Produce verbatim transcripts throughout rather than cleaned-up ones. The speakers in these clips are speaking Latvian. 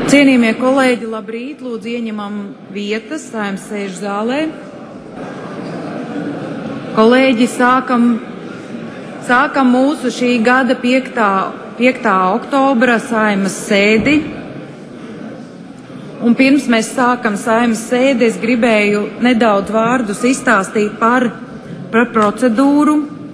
Cienījamie kolēģi, labrīt, lūdzu ieņemam vietas, Saeimas sēžu zālē. Kolēģi, sākam, sākam mūsu šī gada piektā oktobra Saeimas sēdi. Un pirms mēs sākam Saeimas sēdi, es gribēju nedaudz vārdus izstāstīt par, par procedūru.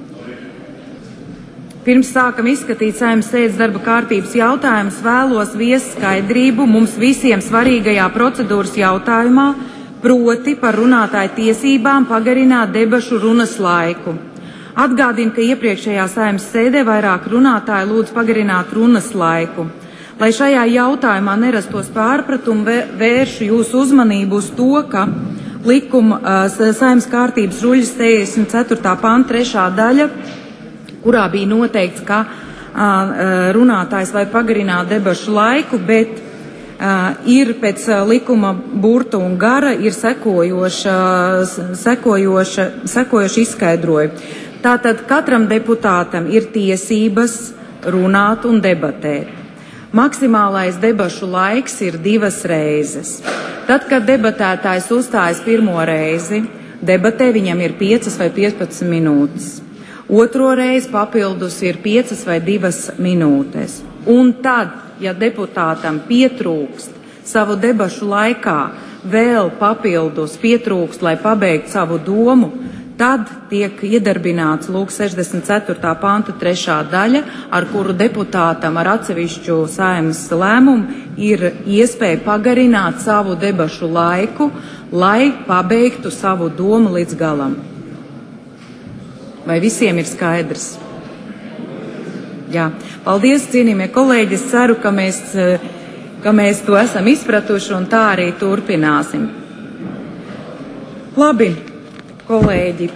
Pirms sākam izskatīt Saeimas sēdes darba kārtības jautājumus, vēlos viest skaidrību mums visiem svarīgajā procedūras jautājumā, proti par runātāju tiesībām pagarināt debašu runas laiku. Atgādinu, ka iepriekšējā Saeimas sēdē vairāk runātāji lūdz pagarināt runas laiku. Lai šajā jautājumā nerastos pārpratumu, vēršu jūsu uzmanību uz to, ka likuma Saeimas kārtības ruļas sešdesmit ceturtā panta trešā daļa, kurā bija noteikts, ka uh, runātājs var pagarināt debašu laiku, bet uh, ir pēc uh, likuma burta un gara ir sekojoša, sekojoša, sekojoša izskaidrojuma. Tātad katram deputātam ir tiesības runāt un debatēt. Maksimālais debašu laiks ir divas reizes. Tad, kad debatētājs uzstājas pirmo reizi, debatē viņam ir piecas vai piecpadsmit minūtes. Otro reizi papildus ir piecas vai divas minūtes. Un tad, ja deputātam pietrūkst savu debašu laikā, vēl papildus pietrūkst, lai pabeigtu savu domu, tad tiek iedarbināts lūk sešdesmit ceturtā panta trešā daļa, ar kuru deputātam ar atsevišķu Saeimas lēmumu ir iespēja pagarināt savu debašu laiku, lai pabeigtu savu domu līdz galam. Vai visiem ir skaidrs? Jā. Paldies, cienījamie kolēģi. Es ceru, ka mēs, ka mēs to esam izpratuši un tā arī turpināsim. Labi, kolēģi.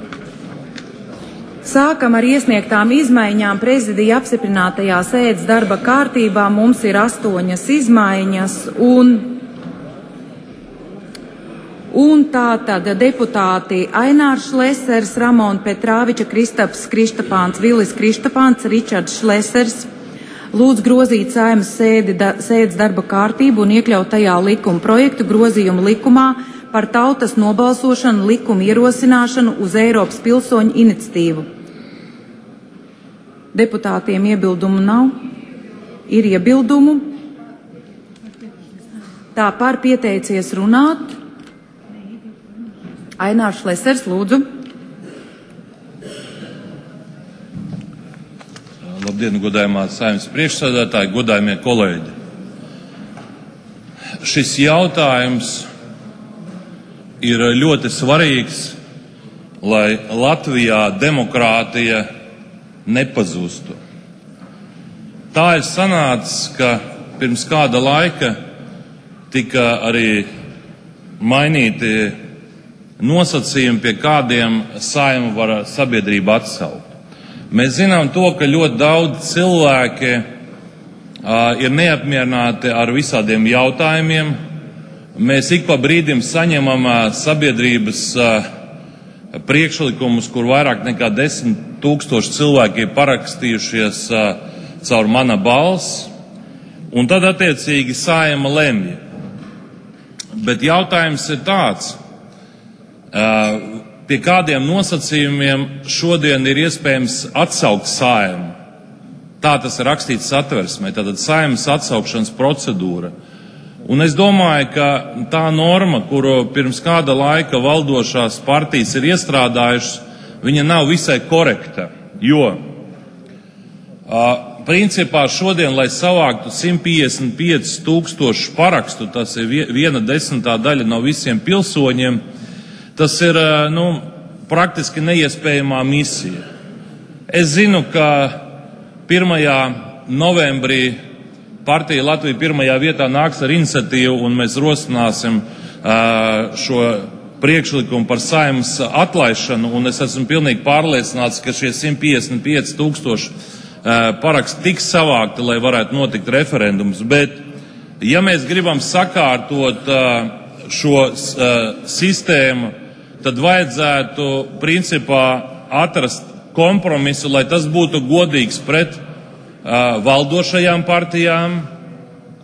Sākam ar iesniegtām izmaiņām prezidija apstiprinātajā sēdes darba kārtībā. Mums ir astoņas izmaiņas un Un tā tad deputāti Ainārs Šlesers, Ramona Petrāviča, Kristaps Krištapāns, Vilis Krištapāns, Ričards Šlesers lūdz grozīt Saeimas sēdi, da, sēdes darba kārtību un iekļaut tajā likuma projektu grozījumu likumā par tautas nobalsošanu likumu ierosināšanu uz Eiropas pilsoņu iniciatīvu. Deputātiem iebildumu nav? Ir iebildumu? Tā par pieteicies runāt. Ainārs Šlesers, lūdzu. Labdien, godājumā Saeimas priekšsēdētāji, godājumie kolēģi. Šis jautājums ir ļoti svarīgs, lai Latvijā demokrātija nepazustu. Tā ir sanācis, ka pirms kāda laika tika arī mainīti nosacījumi, pie kādiem Saeimu var sabiedrību atsaukt. Mēs zinām to, ka ļoti daudz cilvēki uh, ir neapmierināti ar visādiem jautājumiem. Mēs ik pa brīdim saņemam uh, sabiedrības uh, priekšlikumus, kur vairāk nekā desmit tūkstoši cilvēki ir parakstījušies uh, caur Mana balss, un tad attiecīgi Saeima lemj. Bet jautājums ir tāds, pie kādiem nosacījumiem šodien ir iespējams atsaukt Saeimu. Tā tas ir rakstīts satversmē, tātad Saeimas atsaukšanas procedūra. Un es domāju, ka tā norma, kuru pirms kāda laika valdošās partijas ir iestrādājušas, viņa nav visai korekta, jo principā šodien, lai savāktu simt piecdesmit pieci tūkstoši parakstu, tas ir viena desmitā daļa no visiem pilsoņiem, tas ir nu, praktiski neiespējamā misija. Es zinu, ka pirmajā novembrī partija Latvija pirmajā vietā nāks ar iniciatīvu, un mēs rosināsim uh, šo priekšlikumu par Saeimas atlaišanu, un es esmu pilnīgi pārliecināts, ka šie simt piecdesmit pieci tūkstoši uh, paraksti tiks savākti, lai varētu notikt referendums. Bet, ja mēs gribam sakārtot uh, šo uh, sistēmu, tad vajadzētu principā atrast kompromisu, lai tas būtu godīgs pret uh, valdošajām partijām,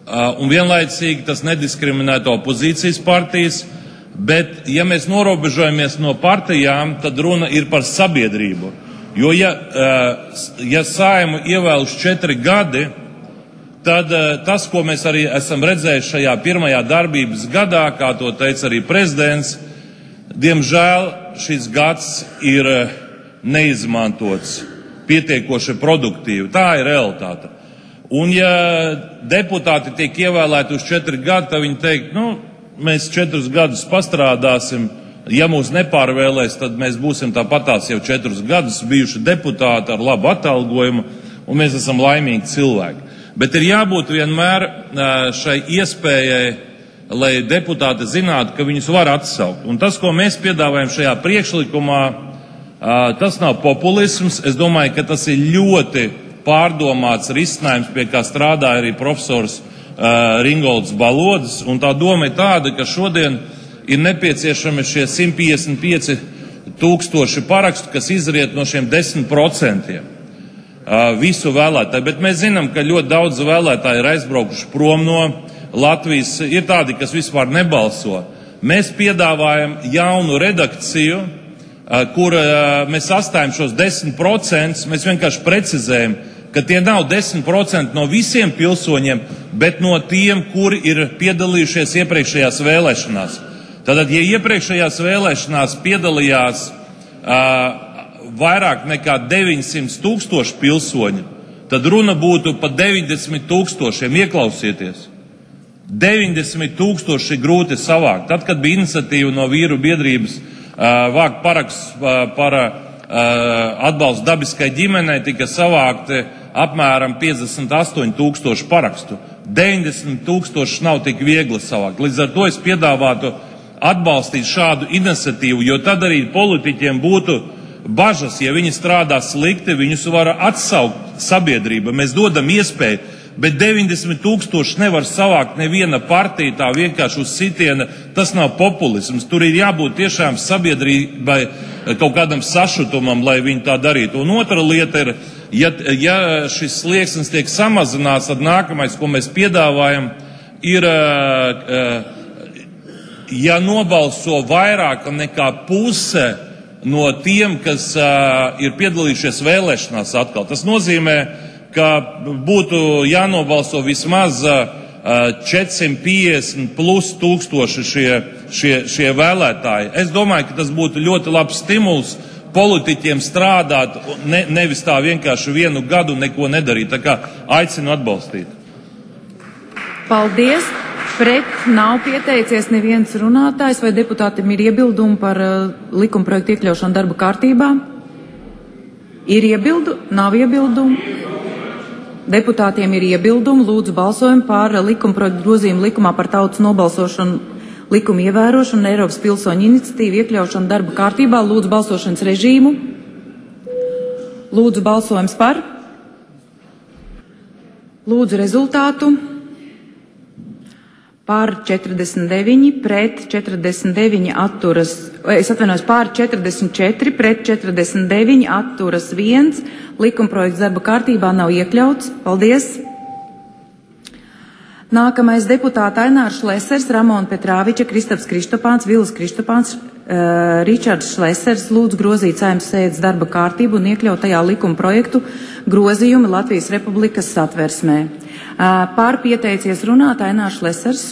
un vienlaicīgi tas nediskriminētu opozīcijas partijas, bet, ja mēs norobežojamies no partijām, tad runa ir par sabiedrību. Jo, ja, ja Saimu ievēl uz četri gadi, tad tas, ko mēs arī esam redzējuši šajā pirmajā darbības gadā, kā to teica arī prezidents, diemžēl šis gads ir neizmantots pietiekoši produktīvi. Tā ir realitāte. Un ja deputāti tiek ievēlēti uz četri gadi, tad viņi teikt, nu, mēs četrus gadus pastrādāsim, ja mūs nepārvēlēs, tad mēs būsim tāpatās jau četrus gadus bijuši deputāti ar labu atalgojumu, un mēs esam laimīgi cilvēki. Bet ir jābūt vienmēr šai iespējai, lai deputāti zinātu, ka viņus var atsaukt. Un tas, ko mēs piedāvājam šajā priekšlikumā, tas nav populisms. Es domāju, ka tas ir ļoti pārdomāts risinājums, pie kā strādāja arī profesors uh, Ringolds Balodis, un tā doma ir tāda, ka šodien ir nepieciešami šie simt piecdesmit pieci tūkstoši parakstu, kas izriet no šiem desmit procentiem uh, visu vēlētāju, bet mēs zinām, ka ļoti daudz vēlētāji ir aizbraukuši prom no Latvijas, ir tādi, kas vispār nebalso. Mēs piedāvājam jaunu redakciju, uh, kur uh, mēs sastājam šos desmit procentus, mēs vienkārši precizējam, ka tie nav desmit procenti no visiem pilsoņiem, bet no tiem, kuri ir piedalījušies iepriekšējās vēlēšanās. Tātad, ja iepriekšējās vēlēšanās piedalījās uh, vairāk nekā deviņsimt tūkstoši pilsoņu, tad runa būtu par deviņdesmit tūkstošiem. Ieklausieties! deviņdesmit tūkstoši grūti savākt. Tad, kad bija iniciatīva no vīru biedrības uh, vākt paraksts uh, par uh, atbalstu dabiskai ģimenei, tika savākti apmēram piecdesmit astoņi tūkstoši parakstu. deviņdesmit tūkstoši nav tik viegli savākt. Līdz ar to es piedāvātu atbalstīt šādu iniciatīvu, jo tad arī politiķiem būtu bažas, ja viņi strādā slikti, viņus var atsaukt sabiedrība. Mēs dodam iespēju, bet deviņdesmit tūkstoši nevar savākt neviena partija tā vienkārši uz sitiena. Tas nav populisms. Tur ir jābūt tiešām sabiedrībai kaut kādam sašutumam, lai viņi tā darītu. Un otra lieta ir, ja, ja šis slieksnis tiek samazināts, tad nākamais, ko mēs piedāvājam, ir, ja nobalso vairāk nekā puse no tiem, kas ir piedalījušies vēlēšanās atkal. Tas nozīmē, ka būtu jānobalso vismaz četrsimt piecdesmit plus tūkstoši šie, šie, šie vēlētāji. Es domāju, ka tas būtu ļoti labs stimuls politiķiem strādāt, ne, nevis tā vienkārši vienu gadu neko nedarīt. Tā kā aicinu atbalstīt. Paldies! Pret nav pieteicies neviens runātājs, vai deputātim ir iebildumi par uh, likumprojektu iekļaušanu darba kārtībā? Ir iebildu? Nav iebildumu? Deputātiem ir iebildumi, lūdzu balsojumu par likumprojektu grozījumu likumā par tautas nobalsošanu, likumu ievērošanu, Eiropas pilsoņu iniciatīvu iekļaušanu darba kārtībā. Lūdzu balsošanas režīmu. Lūdzu balsojums par. Lūdzu rezultātu. Pār četrdesmit deviņi, pret četrdesmit deviņi atturas, es atvainojos, pār četrdesmit četri, pret četrdesmit deviņi atturas viens. Likumprojekts darba kārtībā nav iekļauts. Paldies! Nākamais deputāti Ainārs Šlesers, Ramona Petrāviča, Kristaps Kristopāns, Vilis Kristopāns, uh, Ričards Šlesers lūdz grozīt Saeimas sēdes darba kārtību un iekļaut tajā likuma projektu grozījumi Latvijas Republikas satversmē. Uh, pār pieteicies runāt Ainārs Šlesers.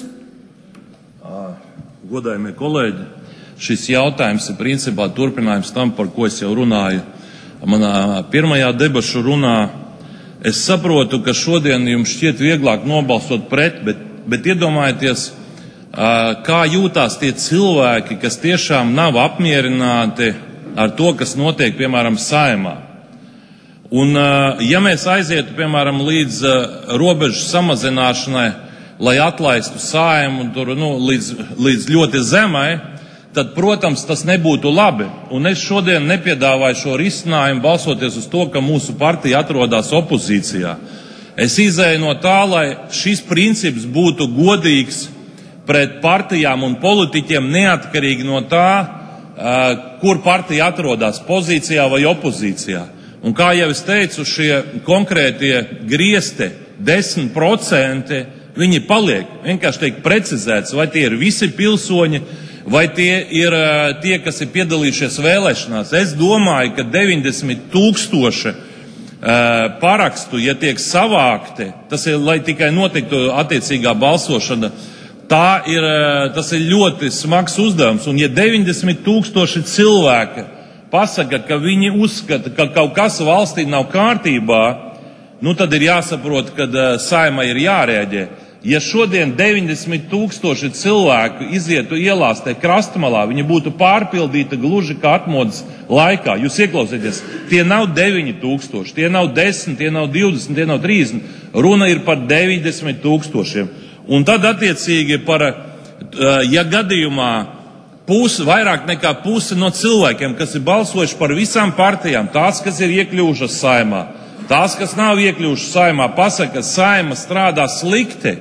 Godājumie kolēģi, šis jautājums ir principā turpinājums tam, par ko es jau runāju manā pirmajā debašu runā. Es saprotu, ka šodien jums šķiet vieglāk nobalsot pret, bet, bet iedomājieties, kā jūtās tie cilvēki, kas tiešām nav apmierināti ar to, kas notiek, piemēram, Saeimā. Un, ja mēs aizietu, piemēram, līdz robežu samazināšanai, lai atlaistu Saimu tur, nu, līdz, līdz ļoti zemai, tad, protams, tas nebūtu labi. Un es šodien nepiedāvāju šo risinājumu balsoties uz to, ka mūsu partija atrodas opozīcijā. Es izēju no tā, lai šis princips būtu godīgs pret partijām un politiķiem neatkarīgi no tā, kur partija atrodas, pozīcijā vai opozīcijā. Un kā jau es teicu, šie konkrētie griezti desmit procenti viņi paliek. Vienkārši tiek precizēts, vai tie ir visi pilsoņi, vai tie ir tie, kas ir piedalījušies vēlēšanās. Es domāju, ka deviņdesmit tūkstoši parakstu, ja tiek savākti, tas ir, lai tikai notiktu attiecīgā balsošana, tā ir, tas ir ļoti smags uzdevums. Un ja deviņdesmit tūkstoši cilvēki pasaka, ka viņi uzskata, ka kaut kas valstī nav kārtībā, nu tad ir jāsaprot, ka Saeimai ir jārēģē. Ja šodien deviņdesmit tūkstoši cilvēku izietu ielās te krastmalā, viņi būtu pārpildīti gluži kā atmodas laikā. Jūs ieklausieties, tie nav deviņi tūkstoši, tie nav desmit, tie nav divdesmit, tie nav trīsdesmit. Runa ir par deviņdesmit tūkstošiem. Un tad attiecīgi par, ja gadījumā pusi, vairāk nekā pusi no cilvēkiem, kas ir balsojuši par visām partijām, tās, kas ir iekļuvušas Saeimā, tās, kas nav iekļuvušas Saeimā, pasaka, ka Saeima strādā slikti,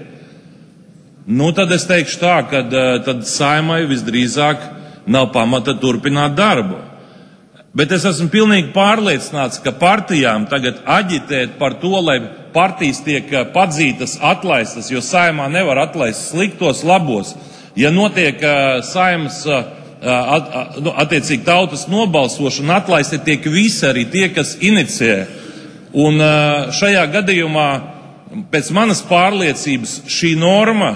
nu tad es teikšu tā, ka tad Saeimai visdrīzāk nav pamata turpināt darbu. Bet es esmu pilnīgi pārliecināts, ka partijām tagad aģitēt par to, lai partijas tiek padzītas, atlaistas, jo Saeimā nevar atlaist sliktos, labos. Ja notiek Saeimas at, attiecīgi tautas nobalsošana, atlaisti tiek visi, arī tie, kas inicijē. Un šajā gadījumā, pēc manas pārliecības, šī norma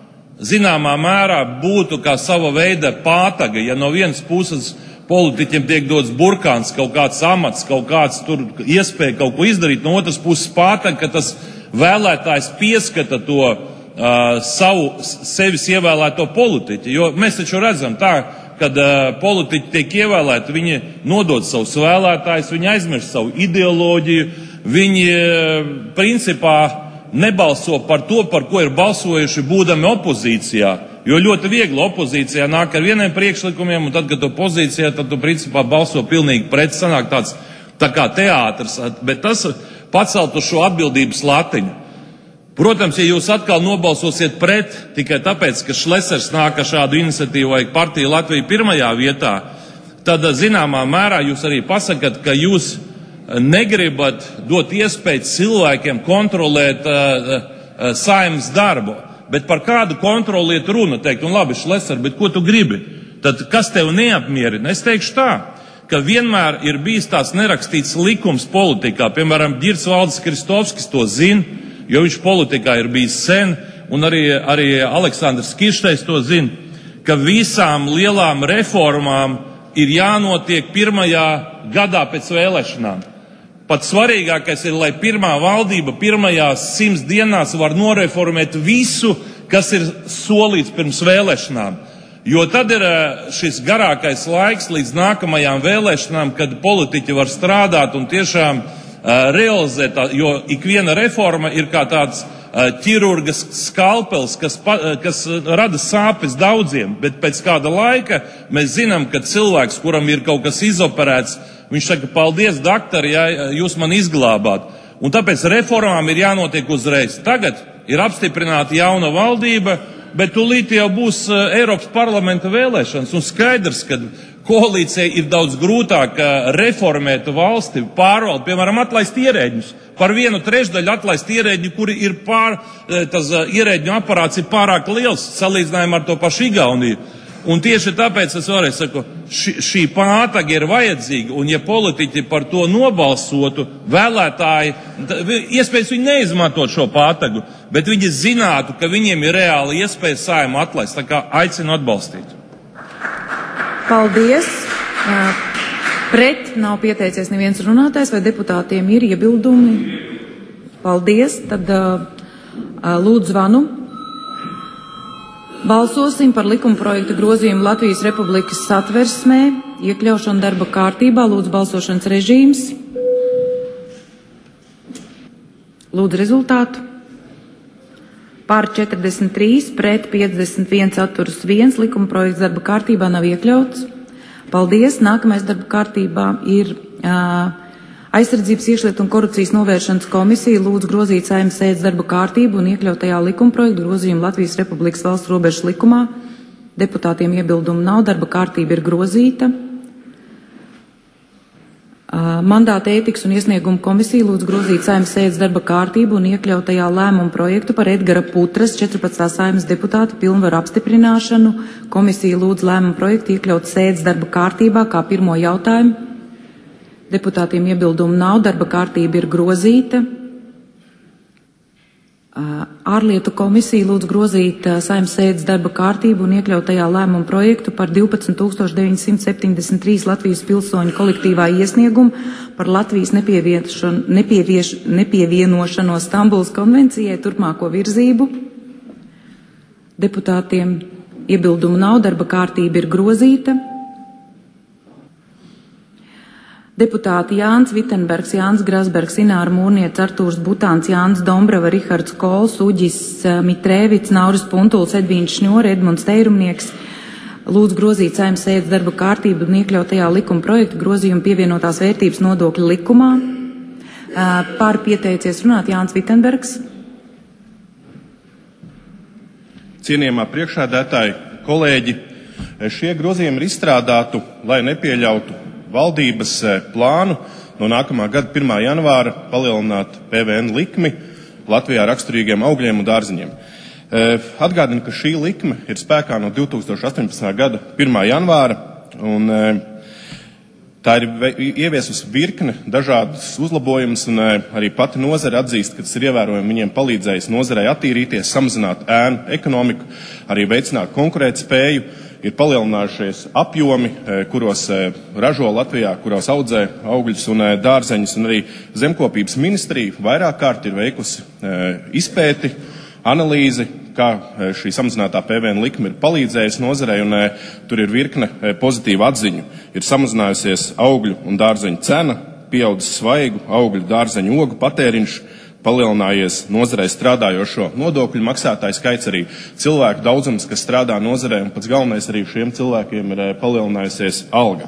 zināmā mērā būtu kā sava veida pātaga, ja no vienas puses politiķiem tiek dots burkāns, kaut kāds amats, kaut kāds tur iespēja kaut ko izdarīt, no otras puses pātaga, ka tas vēlētājs pieskata to uh, savu sevis ievēlēto politiķi. Jo mēs taču redzam tā, kad uh, politiķi tiek ievēlēti, viņi nodod savus vēlētājus, viņi aizmirst savu ideoloģiju, viņi uh, principā nebalso par to, par ko ir balsojuši būdami opozīcijā. Jo ļoti viegli opozīcijā nāk ar vieniem priekšlikumiem, un tad, kad tu pozīcijā, tad tu principā balso pilnīgi pret, sanāk tāds tā kā teātrs, bet tas paceltu šo atbildības latiņu. Protams, ja jūs atkal nobalsosiet pret, tikai tāpēc, ka Šlesers nāk ar šādu iniciatīvu vai partija Latvija pirmajā vietā, tad zināmā mērā jūs arī pasakat, ka jūs negribat dot iespēju cilvēkiem kontrolēt uh, uh, Saeimas darbu. Bet par kādu kontroli iet runa, teikt, un labi, Šleser, bet ko tu gribi? Tad kas tev neapmierina? Es teikšu tā, ka vienmēr ir bijis tās nerakstīts likums politikā. Piemēram, Ģirds Valdis Kristovskis to zina, jo viņš politikā ir bijis sen, un arī, arī Aleksandrs Kirštejs to zina, ka visām lielām reformām ir jānotiek pirmajā gadā pēc vēlēšanām. Pat svarīgākais ir, lai pirmā valdība pirmajās simts dienās var noreformēt visu, kas ir solīts pirms vēlēšanām. Jo tad ir šis garākais laiks līdz nākamajām vēlēšanām, kad politiķi var strādāt un tiešām uh, realizēt, jo ikviena reforma ir kā tāds uh, ķirurgas skalpels, kas, pa, kas rada sāpes daudziem, bet pēc kāda laika mēs zinām, ka cilvēks, kuram ir kaut kas izoperēts, viņš saka, paldies, daktori, ja jūs man izglābāt. Un tāpēc reformām ir jānotiek uzreiz. Tagad ir apstiprināta jauna valdība, bet tūlīt jau būs Eiropas parlamenta vēlēšanas. Un skaidrs, ka koalīcijai ir daudz grūtāk reformēt valsti, pārvaldu, piemēram, atlaist ierēģņus. Par vienu trešdaļu atlaist ierēģņu, kuri ir pār, tas ierēģņu aparāts ir pārāk liels, salīdzinājumā ar to pašu Igauniju. Un tieši tāpēc es vēlreiz saku, ši, šī pātaga ir vajadzīga, un ja politiķi par to nobalsotu, vēlētāji, iespējams viņi neizmantot šo pātagu, bet viņi zinātu, ka viņiem ir reāli iespēja Saeimu atlaist, tā kā aicinu atbalstīt. Paldies. Pret nav pieteicies neviens runātājs, vai deputātiem ir iebildumi? Paldies. Tad lūdzu zvanu. Balsosim par likumprojekta grozījumu Latvijas Republikas satversmē, iekļaušanu darba kārtībā. Lūdzu balsošanas režīms. Lūdzu rezultātu. Par četrdesmit trīs, pret piecdesmit viens, atturas viens. Likumprojekts darba kārtībā nav iekļauts. Paldies. Nākamais darba kārtībā ir uh, Aizsardzības iekšlietu un korupcijas novēršanas komisija lūdz grozīt Saeimas sēdes darba kārtību un iekļautajā likumprojektu grozījumu Latvijas Republikas valsts robežas likumā. Deputātiem iebildumu nav, darba kārtība ir grozīta. Mandāta ētikas un iesniegumu komisija lūdz grozīt Saeimas sēdes darba kārtību un iekļaut tajā lēmumu projektu par Edgara Putras, četrpadsmitā Saeimas deputāta pilnvaru apstiprināšanu. Komisija lūdz lēmumu projektu iekļaut sēdes darba kārtībā kā pirmo jautājumu. Deputātiem iebildumu nav, darba kārtība ir grozīta. Ārlietu komisija lūdz grozīt Saeimas sēdes darba kārtību un iekļaut tajā lēmumu projektu par divpadsmit tūkstoši deviņsimt septiņdesmit trīs Latvijas pilsoņu kolektīvā iesniegumu par Latvijas nepievieš, nepievienošanos Stambulas konvencijai turpmāko virzību. Deputātiem iebildumu nav, darba kārtība ir grozīta. Deputāti Jānis Vitenbergs, Jānis Grasbergs, Ināra Mūrniece, Artūrs Butāns, Jānis Dombrava, Rihards Kols, Uģis Mitrēvits, Nauris Puntuls, Edvīns Šņore, Edmunds Teirumnieks lūdz grozīt Saeimas sēdes darba kārtību un iekļaut tajā likuma projektu grozījumu pievienotās vērtības nodokļa likumā. Par pieteicies runāt Jānis Vitenbergs. Cienījamā priekšsēdētāji, kolēģi, šie grozījumi ir izstrādātu, lai nepieļautu valdības plānu no nākamā gada pirmā janvāra palielināt P V N likmi Latvijā raksturīgiem augļiem un dārziņiem. Atgādinu, ka šī likme ir spēkā no divtūkstoš astoņpadsmitā gada pirmā janvāra, un tā ir ieviesusi virkne dažādas uzlabojumus, un arī pati nozare atzīst, ka tas ir ievērojami viņiem palīdzējis nozarei attīrīties, samazināt ēnu ekonomiku, arī veicināt konkurētspēju. Ir palielinājušies apjomi, kuros ražo Latvijā, kuros audzē augļus un dārzeņus, un arī Zemkopības ministrija vairāk kārt ir veikusi izpēti, analīzi, kā šī samazinātā P V N likme ir palīdzējusi nozarei, un tur ir virkne pozitīvu atziņu. Ir samazinājusies augļu un dārzeņu cena, pieaudzis svaigu augļu, dārzeņu ogu patēriņš, palielinājies nozarei strādājošo nodokļu maksātāju skaits, arī cilvēku daudzums, kas strādā nozarei, un pats galvenais arī šiem cilvēkiem ir palielinājusies alga.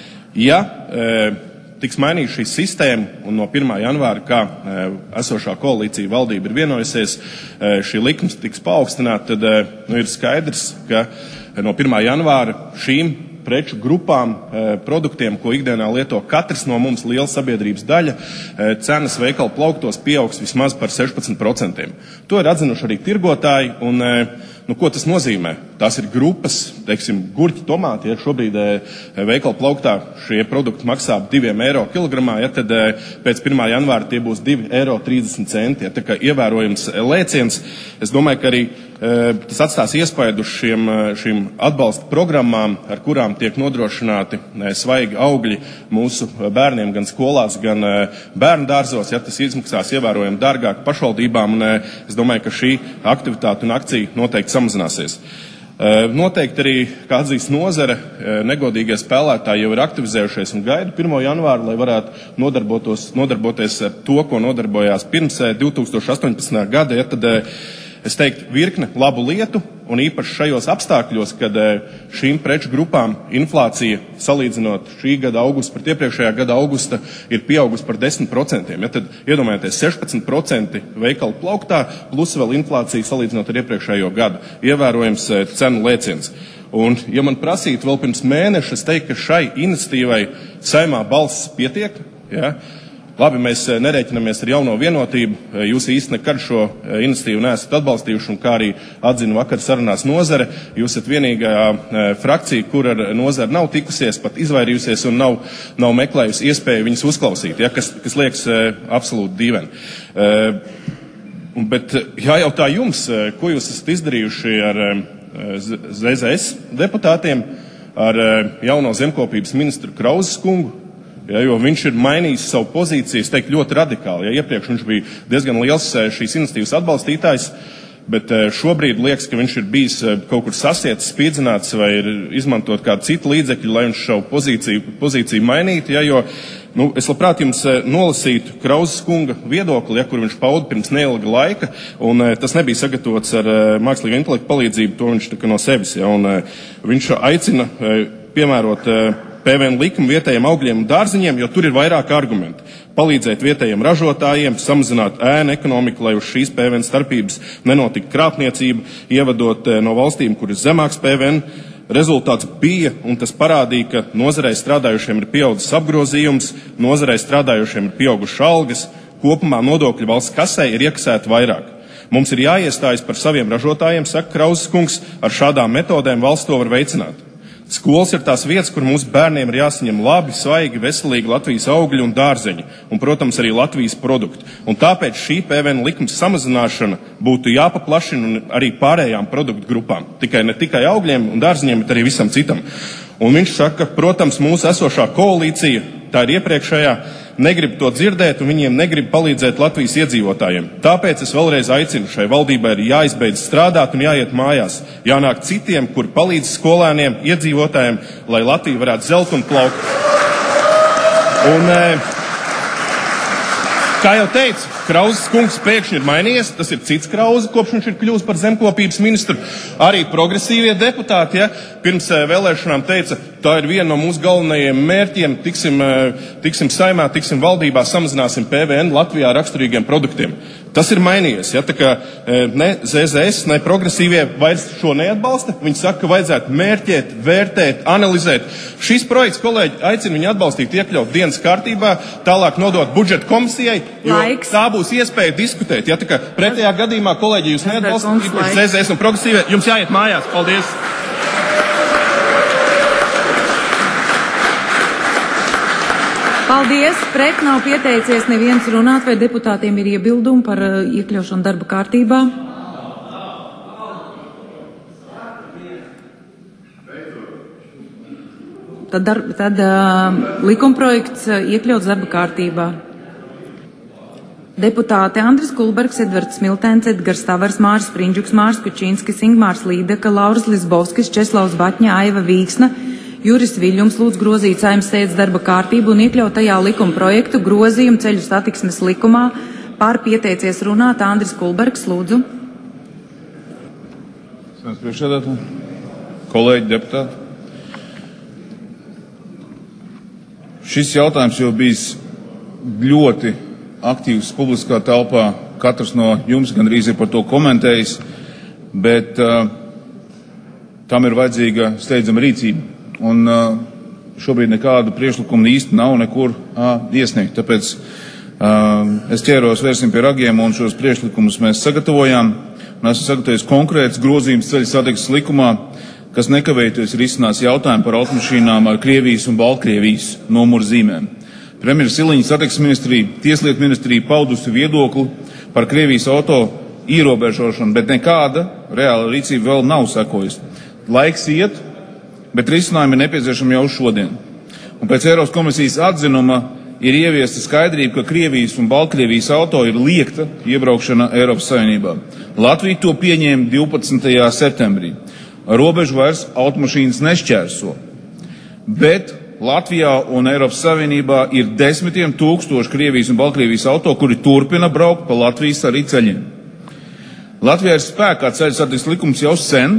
Ja e, tiks mainīta šī sistēma un no pirmā janvāra, kā e, esošā koalīcija valdība ir vienojusies, e, šī likums tiks paaugstināta, tad e, nu, ir skaidrs, ka no pirmā janvāra šīm preču grupām, produktiem, ko ikdienā lieto katrs no mums, liela sabiedrības daļa, cenas veikalu plauktos pieaugs vismaz par sešpadsmit procentiem. To ir atzinuši arī tirgotāji, un nu, ko tas nozīmē? Tās ir grupas, teiksim, gurķi, tomāti, ja šobrīd veikalu plauktā šie produkti maksā diviem eiro kilogramā, ja tad pēc pirmā janvāra tie būs divi eiro trīsdesmit centi, ja tā kā ievērojams lēciens. Es domāju, ka arī tas atstās iespaidu uz šiem, šīm atbalsta programmām, ar kurām tiek nodrošināti svaigi augļi mūsu bērniem gan skolās, gan bērnu dārzos, ja tas izmaksās ievērojami dārgāk pašvaldībām, un es domāju, ka šī aktivitāte un akcija noteikti samazināsies. Noteikti arī, kā atzīst nozare, negodīgie spēlētāji jau ir aktivizējušies un gaida pirmo janvāru, lai varētu nodarboties ar to, ko nodarbojās pirms divtūkstoš astoņpadsmitā gada, ja tad es teiktu, virkne labu lietu, un īpaši šajos apstākļos, kad šīm preču grupām inflācija, salīdzinot šī gada augustu pret iepriekšējā gada augusta, ir pieaugusi par desmit procentiem. Ja tad iedomājieties sešpadsmit procenti veikalu plauktā, plus vēl inflācija salīdzinot ar iepriekšējo gadu. Ievērojams cenu lēciens. Un, ja man prasītu vēl pirms mēneša, es teiktu, ka šai iniciatīvai Saeimā balss pietiek, ja. Labi, mēs nerēķinamies ar jauno vienotību, jūs īsti nekad šo iniciatīvu neesat atbalstījuši, un kā arī atzina vakar sarunās nozare, jūs esat vienīgā frakcija, kur ar nozari nav tikusies, pat izvairījusies un nav, nav meklējusi iespēju viņus uzklausīt, ja, kas, kas liekas absolūti dīvaini. Bet jājautā jums, ko jūs esat izdarījuši ar Z Z S deputātiem, ar jauno zemkopības ministru Krauzes kungu, ja, jo viņš ir mainījis savu pozīciju, es teiktu, ļoti radikāli. Ja, iepriekš viņš bija diezgan liels šīs iniciatīvas atbalstītājs, bet šobrīd liekas, ka viņš ir bijis kaut kur sasietis, spīdzināts vai ir izmantot kādu citu līdzekļu, lai viņš savu pozīciju, pozīciju mainītu, ja, jo nu, es labprāt jums nolasītu Krauzes kunga viedokli, ja, kur viņš pauda pirms neilga laika, un tas nebija sagatavots ar mākslīgu intelektu palīdzību, to viņš tā kā no sevis, ja, un viņš aicina piemērot P V N likumu vietējiem augļiem un dārziņiem, jo tur ir vairāk argumenti. Palīdzēt vietējiem ražotājiem, samazināt ēnu ekonomiku, lai uz šīs P V N starpības nenotiktu krāpniecība, ievadot no valstīm, kur ir zemāks P V N Rezultāts bija, un tas parādīja, ka nozarei strādājušiem ir pieaudzis apgrozījums, nozarei strādājušiem ir pieaugušas algas, kopumā nodokļu valsts kasē ir iekasēti vairāk. Mums ir jāiestājas par saviem ražotājiem, saka Krauzes kungs, ar šādām metodēm valsts to var veicināt. Skolas ir tās vietas, kur mūsu bērniem ir jāsaņem labi, svaigi, veselīgi Latvijas augļi un dārzeņi, un, protams, arī Latvijas produkti. Un tāpēc šī P V N likuma samazināšana būtu jāpaplašina arī pārējām produktu grupām. Tikai ne tikai augļiem un dārzeņiem, bet arī visam citam. Un viņš saka, protams, mūsu esošā koalīcija, tā ir iepriekšējā, negrib to dzirdēt un viņiem negrib palīdzēt Latvijas iedzīvotājiem. Tāpēc es vēlreiz aicinu, šai valdībai ir jāizbeidz strādāt un jāiet mājās. Jānāk citiem, kur palīdz skolēniem, iedzīvotājiem, lai Latvija varētu zelt un plaukt. Un, kā jau teicu, Krauzes kungs pēkšņi ir mainījies, tas ir cits Krauze, kopš viņš ir kļuvis par zemkopības ministru. Arī progresīvie deputāti, ja, pirms vēlēšanām teica, tā ir viena no mūsu galvenajiem mērķiem, tiksim, tiksim saimā, tiksim valdībā, samazināsim P V N Latvijā raksturīgiem produktiem. Tas ir mainījies, ja, tā kā ne Z Z S, ne progresīvie vairs šo neatbalsta. Viņi saka, ka vajadzētu mērķēt, vērtēt, analizēt. Šis projekts, kolēģi, aicina viņu atbalstīt, iekļaut dienas kārtībā, tālāk nodot budžeta komisijai, jo Laiks. Tā būs iespēja diskutēt. Ja, tā kā pretējā gadījumā, kolēģi, jūs neatbalstīt, Z Z S un progresīvie, jums jāiet mājās. Paldies! Paldies! Pret nav pieteicies neviens runāt, vai deputātiem ir iebildumi par uh, iekļaušanu darba kārtībā? Tad, dar, tad uh, likumprojekts uh, iekļauts darba kārtībā. Deputāti Andris Kulbergs, Edvards Smiltēns, Edgars Tavars, Māris Sprindžuks, Māris Kučinskis, Ingmārs Līdeka, Lauris Lisbovskis, Česlavs Baķņa, Aiva Vīksna, Juris Viļņums lūdz grozīt Saeimas sēdes darba kārtību un iekļaut tajā likuma projektu grozījumu ceļu satiksmes likumā. Pār pieteicies runāt Andris Kulbergs, lūdzu. Saeimas priekšsēdētāji, kolēģi, deputāti. Šis jautājums jau bijis ļoti aktīvs publiskā telpā. Katrs no jums gandrīz ir par to komentējis, bet uh, tam ir vajadzīga steidzama rīcība. Un uh, šobrīd nekādu priekšlikumu īsti nav nekur uh, iesniegt. Tāpēc uh, es ķēros vērsim pie ragiem un šos priekšlikumus mēs sagatavojām. Un esmu sagatavojis konkrēts grozījums ceļu satiksmes likumā, kas nekavējoties risinās jautājumu par automašīnām ar Krievijas un Baltkrievijas numuru zīmēm. Premjera Siliņa satiksmes ministrija, Tieslietu ministrija paudusi viedokli par Krievijas auto ierobežošanu, bet nekāda reāla rīcība vēl nav sekojusi. Laiks iet, bet risinājumi ir nepieciešami jau šodien. Un pēc Eiropas komisijas atzinuma ir ieviesta skaidrība, ka Krievijas un Baltkrievijas auto ir liekta iebraukšana Eiropas Savienībā. Latvija to pieņēma divpadsmitajā septembrī. Robežu vairs automašīnas nešķērso. Bet Latvijā un Eiropas Savienībā ir desmitiem tūkstoši Krievijas un Baltkrievijas auto, kuri turpina braukt pa Latvijas arī ceļiem. Latvijā ir spēkā ceļu satiksmes likums jau sen,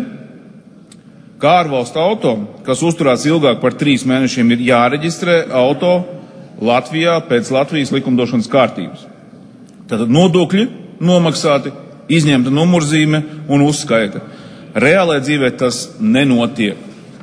kā ārvalstu auto, kas uzturēts ilgāk par trīs mēnešiem, ir jāreģistrē auto Latvijā pēc Latvijas likumdošanas kārtības. Tātad nodokļi nomaksāti, izņemta numurzīme un uzskaita. Reālajā dzīvē tas nenotiek.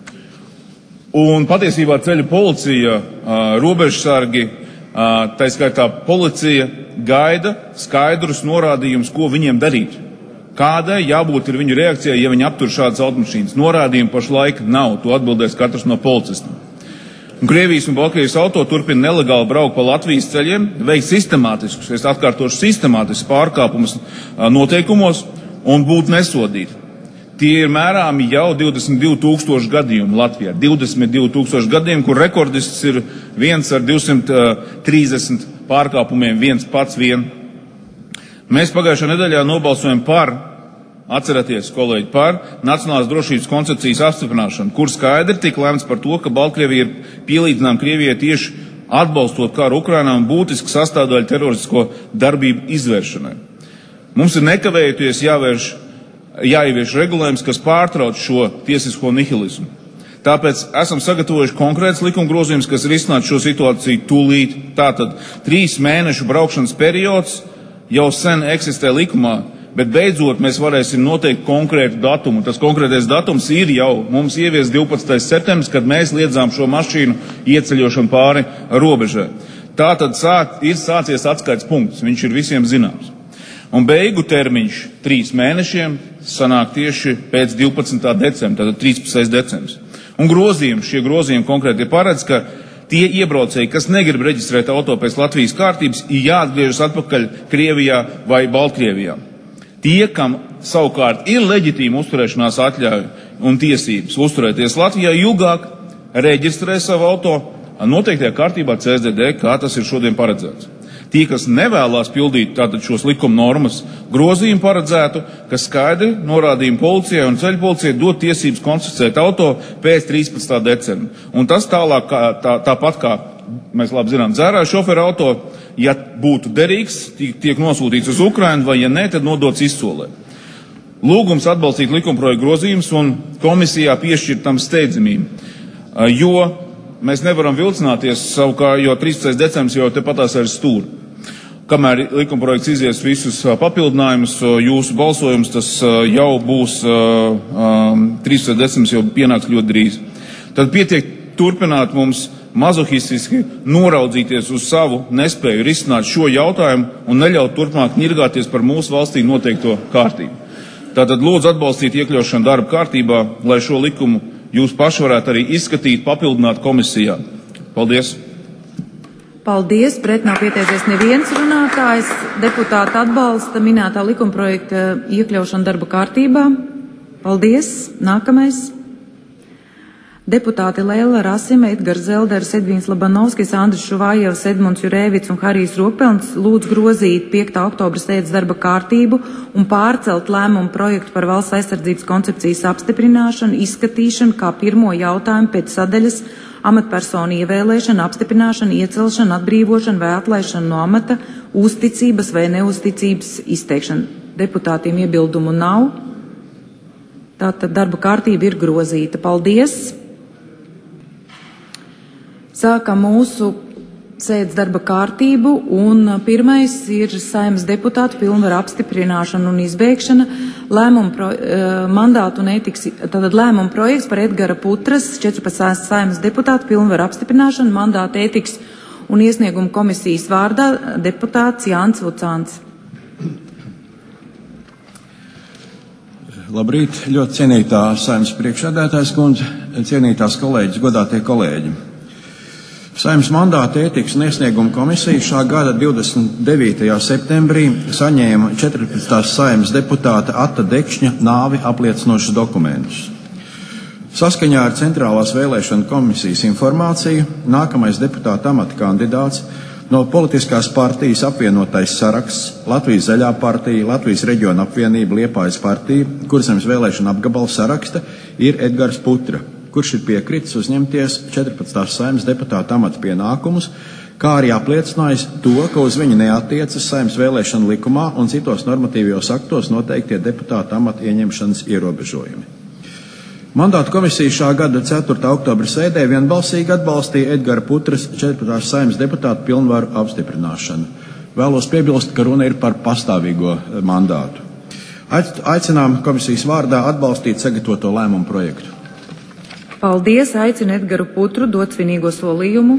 Un patiesībā ceļu policija, robežsargi, tā skaitā policija gaida skaidrus norādījumus, ko viņiem darīt. Kādai jābūt ir viņu reakcijai, ja viņi aptur šādas automašīnas? Norādījumi pašlaik nav, to atbildēs katrs no policistiem. Un Krievijas un Baltkrievijas auto turpina nelegāli braukt pa Latvijas ceļiem, veikt sistemātiskus, es atkārtošu sistemātiskus pārkāpumus noteikumos un būt nesodīti. Tie ir mērāmi jau divdesmit divi tūkstoši gadījumu Latvijā. divdesmit divi tūkstoši gadījumu, kur rekordists ir viens ar divsimt trīsdesmit pārkāpumiem, viens pats vien. Mēs pagājušā nedēļā nobalsojam par, atcerieties, kolēģi, par Nacionālās drošības koncepcijas apstiprināšanu, kur skaidri tika lēmts par to, ka Baltkrievija ir pielīdzinām Krievijai tieši atbalstot karu Ukrainā un būtiski sastāvdaļu teroristisko darbību izvēršanai. Mums ir nekavējoties jāvērš, jāievieš regulējums, kas pārtrauc šo tiesisko nihilismu. Tāpēc esam sagatavojuši konkrēts likuma grozījums, kas risinātu šo situāciju tūlīt. Tātad trīs mēnešu braukšanas periods jau sen eksistē likumā, bet beidzot mēs varēsim noteikt konkrētu datumu. Tas konkrētais datums ir jau mums ievies divpadsmitais septembris, kad mēs liedzām šo mašīnu ieceļošanu pāri robežai. Tātad sāk, ir sācies atskaits punkts, viņš ir visiem zināms. Un beigu termiņš trīs mēnešiem sanāk tieši pēc divpadsmitā decembra, tātad trīspadsmitais decembris. Un grozījumi, šie grozījumi konkrēti paredz, ka tie iebraucēji, kas negrib reģistrēt auto pēc Latvijas kārtības, ir jāatgriežas atpakaļ Krievijā vai Baltkrievijā. Tie, kam savukārt ir leģitīma uzturēšanās atļauja un tiesības uzturēties Latvijā ilgāk, reģistrē savu auto noteiktajā kārtībā C S D D, kā tas ir šodien paredzēts. Tie, kas nevēlās pildīt tātad šos likuma normas, grozījumu paredzētu, kas skaidri norādījumi policijai un ceļu policijai dot tiesības konfiscēt auto pēc trīspadsmitā decembra. Un tas tālāk, kā, tā, tāpat kā mēs labi zinām, dzērāju šoferu auto, ja būtu derīgs, tiek nosūtīts uz Ukrainu, vai ja ne, tad nodots izsolē. Lūgums atbalstīt likumprojektu grozījumus un komisijā piešķirt tam steidzamību, jo mēs nevaram vilcināties savukārt, jo trīspadsmitais decembris jau tepatās ar stūri. Kamēr likumprojekts izies visus papildinājumus, jūsu balsojums, tas jau būs trīspadsmitais decembris, jau pienāks ļoti drīz. Tad pietiek turpināt mums mazohistiski noraudzīties uz savu nespēju risināt šo jautājumu un neļaut turpmāk ņirgāties par mūsu valstī noteikto kārtību. Tātad lūdzu atbalstīt iekļaušanu darba kārtībā, lai šo likumu jūs paši varētu arī izskatīt, papildināt komisijā. Paldies! Paldies! Pret nav pieteicies neviens runātājs. Deputāti atbalsta minētā likumprojekta iekļaušanu darba kārtībā. Paldies! Nākamais. Deputāti Lēla Rasima, Edgars Zelders, Edvīns Labanovskis, Andris Šuvājevs, Edmunds Jurēvits un Harijs Rokpelns lūdz grozīt piektā oktobra sēdes darba kārtību un pārcelt lēmumu projektu par valsts aizsardzības koncepcijas apstiprināšanu, izskatīšanu kā pirmo jautājumu pēc sadaļas amatpersonu ievēlēšana, apstiprināšana, iecelšana, atbrīvošana vai atlaišana no amata, uzticības vai neuzticības izteikšana. Deputātiem iebildumu nav. Tātad darba kārtība ir grozīta. Paldies! Sākam mūsu sēdes darba kārtību, un pirmais ir Saeimas deputātu pilnvaru apstiprināšana un izbeigšana. Lēmuma pro, mandātu un ētikas, tātad lēmuma projekts par Edgara Putras, četrpadsmitās Saeimas deputātu pilnvaru apstiprināšanu, mandātu ētikas un iesniegumu komisijas vārdā deputāts Jānis Vucāns. Labrīt, ļoti cienītā Saeimas priekšsēdētājas kundze, cienītās kolēģis, godātie kolēģi. Saeimas mandāta ētikas un iesniegumu komisija šā gada divdesmit devītajā septembrī saņēma četrpadsmitās Saeimas deputāta Ata Dekšņa nāvi apliecinošus dokumentus. Saskaņā ar Centrālās vēlēšana komisijas informāciju nākamais deputāta amata kandidāts no politiskās partijas apvienotais saraksts, Latvijas Zaļā partija, Latvijas reģiona apvienība, Liepājas partija, Kurzemes vēlēšana apgabala saraksta, ir Edgars Putra, kurš ir piekritis uzņemties četrpadsmitās Saeimas deputāta amata pienākumus, kā arī apliecinājis to, ka uz viņu neattiecas Saeimas vēlēšana likumā un citos normatīvajos aktos noteiktie deputāta amata ieņemšanas ierobežojumi. Mandātu komisija šā gada ceturtā oktobra sēdē vienbalsīgi atbalstīja Edgara Putras četrpadsmitās Saeimas deputātu pilnvaru apstiprināšanu. Vēlos piebilst, ka runa ir par pastāvīgo mandātu. Aicinām komisijas vārdā atbalstīt sagatavoto lēmumu projektu. Paldies! Aicinu Edgaru Putru dot svinīgo solījumu.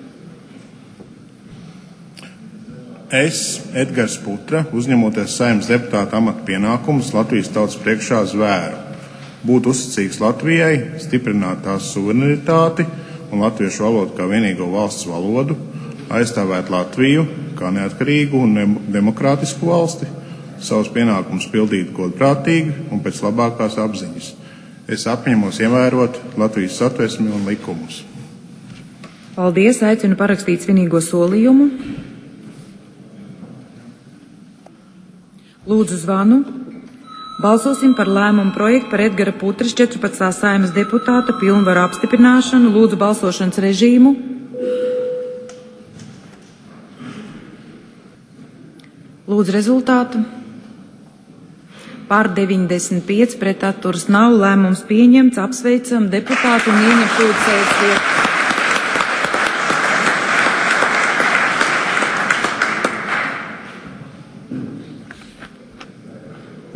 Es, Edgars Putra, uzņemoties Saeimas deputāta amata pienākumus Latvijas tautas priekšā zvēru būt uzticīgs Latvijai, stiprināt tās suverenitāti un latviešu valodu kā vienīgo valsts valodu, aizstāvēt Latviju kā neatkarīgu un demokrātisku valsti, savus pienākumus pildīt godprātīgi un pēc labākās apziņas. Es apņemos ievērot Latvijas satversmi un likumus. Paldies! Aicinu parakstīt svinīgo solījumu. Lūdzu zvanu. Balsosim par lēmumu projektu par Edgara Putras četrpadsmitās Saeimas deputāta pilnvaru apstiprināšanu. Lūdzu balsošanas režīmu. Lūdzu rezultātu. Par deviņdesmit pieci, pret atturas nav, lēmums pieņemts, apsveicam deputātu un ieņem lūdzu sēdes vietu.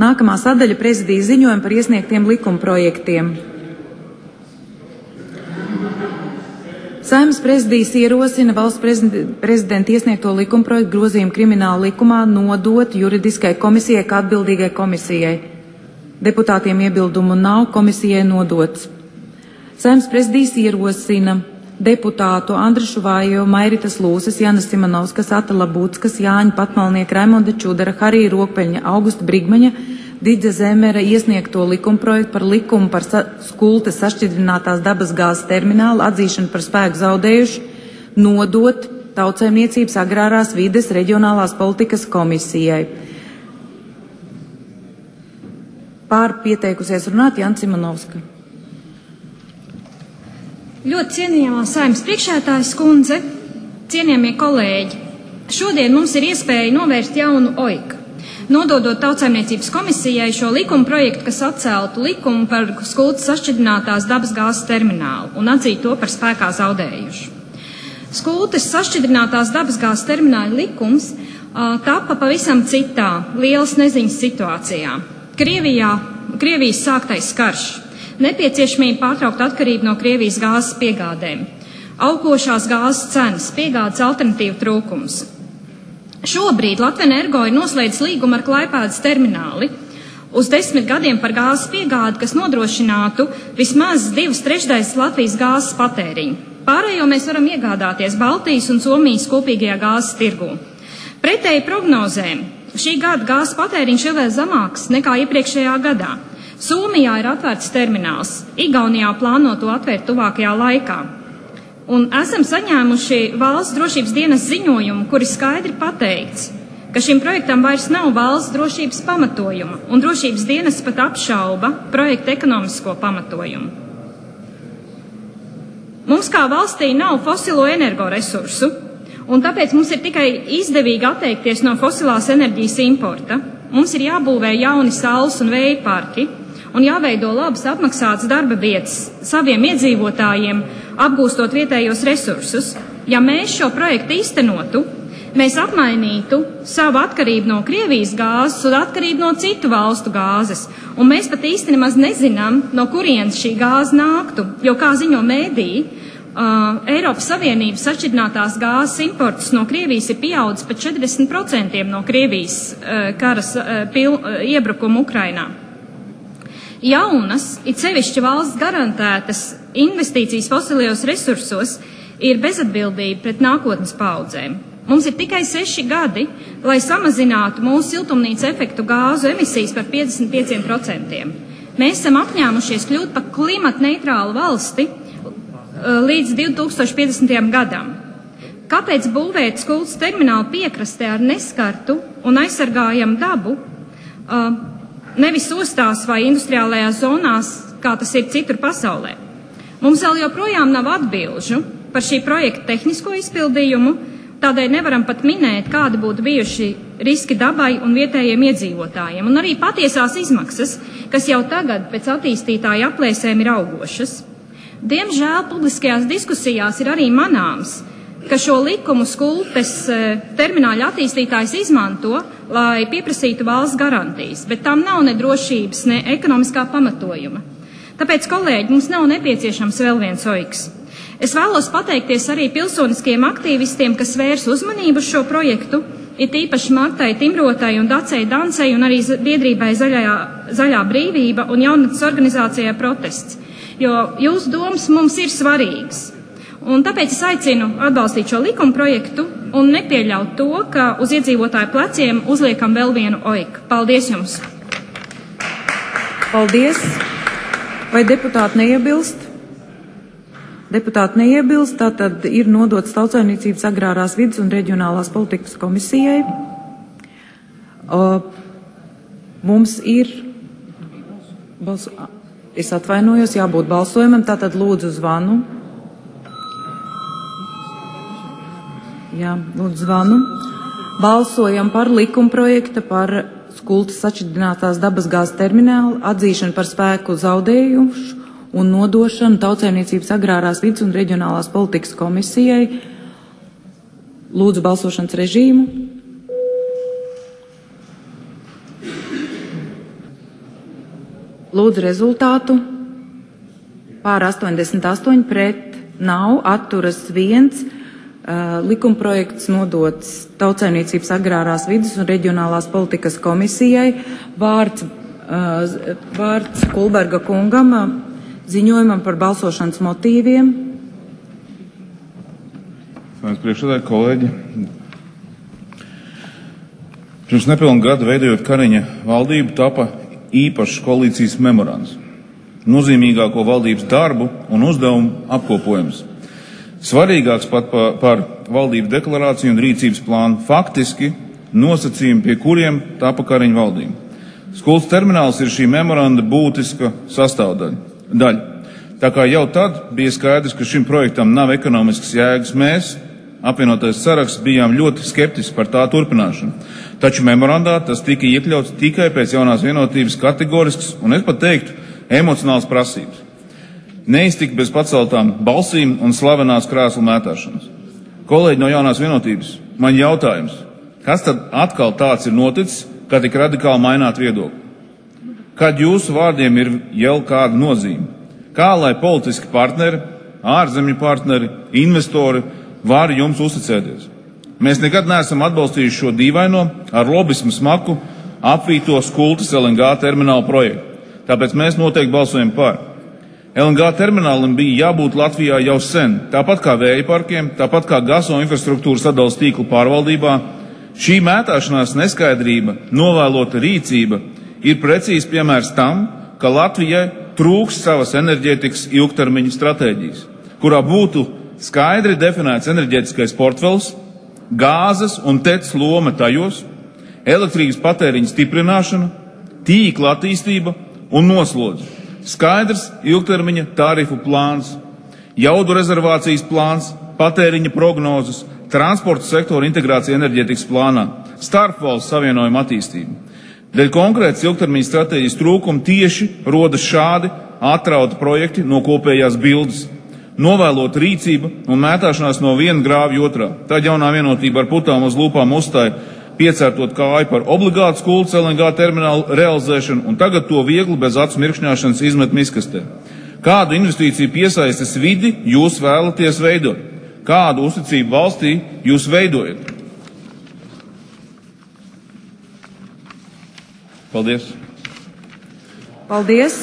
Nākamā sadaļa prezidija ziņojumi par iesniegtiem likumprojektiem. Saeimas prezidijs ierosina valsts prezidenta iesniegto likumprojektu grozījumu krimināla likumā nodot juridiskai komisijai kā atbildīgai komisijai. Deputātiem iebildumu nav, komisijai nodots. Saeimas prezidijs ierosina deputātu Andrišu Vājo, Mairitas Lūses, Janas Simonovskas, Atala Būtskas, Jāņa Patmalnieka, Raimonda Čudara, Harija Rokpeļņa, Augusta Brigmaņa, Didža Zemera iesniegto likumprojektu par likumu par sa skultes sašķidrinātās dabas gāzes terminālu atzīšanu par spēku zaudējuši nodot Tautsaimniecības agrārās vides reģionālās politikas komisijai. Pār pieteikusies runāt Jana Simonovska. Ļoti cienījamā Saeimas priekšsēdētājas kundze, cienījamie kolēģi, šodien mums ir iespēja novērst jaunu O I K, nododot Tautsaimniecības komisijai šo likuma projektu, kas atceltu likumu par skultes sašķidrinātās dabas gāzes terminālu un atzīt to par spēkā zaudējušu. Skultes sašķidrinātās dabas gāzes termināla likums uh, tapa pavisam citā, lielas neziņas situācijā. Krievijā, Krievijas sāktais karš, nepieciešamība pārtraukt atkarību no Krievijas gāzes piegādēm, augošās gāzes cenas, piegādes alternatīvu trūkums. Šobrīd Latvenergo ir noslēdzis līgumu ar Klaipēdas termināli uz desmit gadiem par gāzes piegādi, kas nodrošinātu vismaz divas trešdaļas Latvijas gāzes patēriņu. Pārējo mēs varam iegādāties Baltijas un Somijas kopīgajā gāzes tirgū. Pretēji prognozēm šī gada gāzes patēriņš ir vēl zemāks nekā iepriekšējā gadā. Somijā ir atvērts termināls, Igaunijā plāno to atvērt tuvākajā laikā. Un esam saņēmuši valsts drošības dienas ziņojumu, kuri skaidri pateikts, ka šim projektam vairs nav valsts drošības pamatojuma, un drošības dienas pat apšauba projekta ekonomisko pamatojumu. Mums kā valstī nav fosilo energoresursu, un tāpēc mums ir tikai izdevīgi atteikties no fosilās enerģijas importa. Mums ir jābūvē jauni saules un vēja parki, un jāveido labas apmaksātas darba vietas saviem iedzīvotājiem, apgūstot vietējos resursus. Ja mēs šo projektu īstenotu, mēs apmainītu savu atkarību no Krievijas gāzes un atkarību no citu valstu gāzes. Un mēs pat īsti nemaz nezinām, no kurienes šī gāze nāktu, jo, kā ziņo mēdīji, uh, Eiropas Savienības sašķidrinātās gāzes imports no Krievijas ir pieaudzis pat četrdesmit procenti no Krievijas uh, karas uh, pil, uh, iebrukuma Ukrainā. Jaunas, it sevišķi valsts garantētas investīcijas fosilajos resursos ir bezatbildība pret nākotnes paudzēm. Mums ir tikai seši gadi, lai samazinātu mūsu siltumnīca efektu gāzu emisijas par piecdesmit pieciem procentiem. Mēs esam apņēmušies kļūt par klimatneitrālu valsti līdz divi tūkstoši piecdesmitajam gadam. Kāpēc būvēt skultes terminālu piekrastē ar neskartu un aizsargājamu dabu, nevis ostās vai industriālajās zonās, kā tas ir citur pasaulē? Mums vēl joprojām nav atbilžu par šī projekta tehnisko izpildījumu, tādēļ nevaram pat minēt, kādi būtu bijuši riski dabai un vietējiem iedzīvotājiem, un arī patiesās izmaksas, kas jau tagad pēc attīstītāju aplēsēm ir augošas. Diemžēl publiskajās diskusijās ir arī manāms, ka šo likumu skultes termināļa attīstītājs izmanto, lai pieprasītu valsts garantijas, bet tam nav ne drošības, ne ekonomiskā pamatojuma. Tāpēc, kolēģi, mums nav nepieciešams vēl viens O I K S. Es vēlos pateikties arī pilsoniskiem aktīvistiem, kas vērs uzmanību uz šo projektu, ir tīpaši Martai Timrotai un Dacei Dancei un arī biedrībai Zaļajā, Zaļā brīvība un jaunatnes organizācijai Protests, jo jūsu domas mums ir svarīgas. Un tāpēc es aicinu atbalstīt šo likuma projektu un nepieļaut to, ka uz iedzīvotāju pleciem uzliekam vēl vienu O I K. Paldies jums! Paldies! Vai deputāti neiebilst? Deputāti neiebilst, tātad ir nodots Tautsaimniecības agrārās vides un reģionālās politikas komisijai. Uh, mums ir, balso, es atvainojos, jābūt balsojumam, tātad lūdzu zvanu. Jā, lūdzu zvanu. Balsojam par likumprojekta par skultes sašķidrinātās dabas gāzes terminālu atzīšanu par spēku zaudējušu un nodošanu Tautsaimniecības agrārās vides un reģionālās politikas komisijai. Lūdzu balsošanas režīmu. Lūdzu rezultātu. Pār astoņdesmit astoņi pret, nav, atturas viens. Uh, likumprojekts nodots Tautsaimniecības agrārās vides un reģionālās politikas komisijai. Vārds, uh, vārds Kulberga kungam uh, ziņojumam par balsošanas motīviem. Saimnes priekšsēdētāji, kolēģi. Pirms nepilnu gadu veidojot Kariņa valdību tapa īpašs koalīcijas memorands. Nozīmīgāko valdības darbu un uzdevumu apkopojums. Svarīgāks pat par, par valdības deklarāciju un rīcības plānu faktiski nosacījumi, pie kuriem tapa Kariņa valdība. Skultas termināls ir šī memoranda būtiska sastāvdaļa. Daļa. Tā kā jau tad bija skaidrs, ka šim projektam nav ekonomiskas jēgas, mēs, apvienotais saraksts, bijām ļoti skeptiski par tā turpināšanu. Taču memorandā tas tika iekļauts tikai pēc jaunās vienotības kategorisks un, es pat teiktu, emocionāls prasības. Neiztika bez paceltām balsīm un slavenās krēslu mētāšanas. Kolēģi no jaunās vienotības, man jautājums, kas tad atkal tāds ir noticis, kad tik radikāli maināt viedokli? Kad jūsu vārdiem ir jau kāda nozīme? Kā lai politiski partneri, ārzemju partneri, investori var jums uzticēties? Mēs nekad neesam atbalstījuši šo dīvaino ar lobismu smaku apvīto Skultas L N G terminālu projektu. Tāpēc mēs noteikti balsojam par. L N G terminālam bija jābūt Latvijā jau sen, tāpat kā vēja parkiem, tāpat kā gaso infrastruktūras sadalas tīklu pārvaldībā. Šī mētāšanās neskaidrība, novēlota rīcība ir precīzi piemērs tam, ka Latvijai trūks savas enerģētikas ilgtermiņa stratēģijas, kurā būtu skaidri definēts enerģētiskais portfels, gāzes un tecas loma tajos, elektrības patēriņa stiprināšana, tīkla attīstība un noslodze, skaidrs ilgtermiņa tarifu plāns, jaudu rezervācijas plāns, patēriņa prognozes, transporta sektora integrācija enerģētikas plānā, starpvalstu savienojuma attīstība. Dēļ konkrētas ilgtermiņa stratēģijas trūkuma tieši rodas šādi atrauti projekti no kopējās bildes, novēlota rīcība un mētāšanās no viena grāvja otrā. Tad jaunā vienotība ar putām uz lūpām uzstāja piecērtot kāju par obligātu Skultas L N G terminālu realizēšanu un tagad to viegli bez acu mirkšņāšanas izmet miskastē. Kādu investīciju piesaistes vidi jūs vēlaties veidot? Kādu uzticību valstī jūs veidojat? Paldies. Paldies.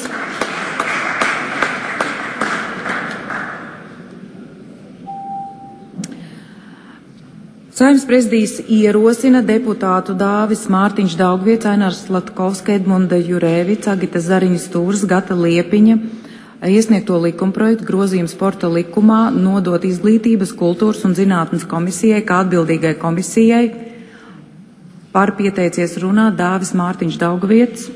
Saeimas prezidijs ierosina deputātu Dāvis Mārtiņš Daugvietis, Ainārs Slatkovska, Edmunda Jurēvica, Agita Zariņa Stūrs, Gata Liepiņa iesniegto likumprojektu grozījumu sporta likumā nodot Izglītības, kultūras un zinātnes komisijai kā atbildīgai komisijai. Par pieteicies runāt Dāvis Mārtiņš Daugvietis.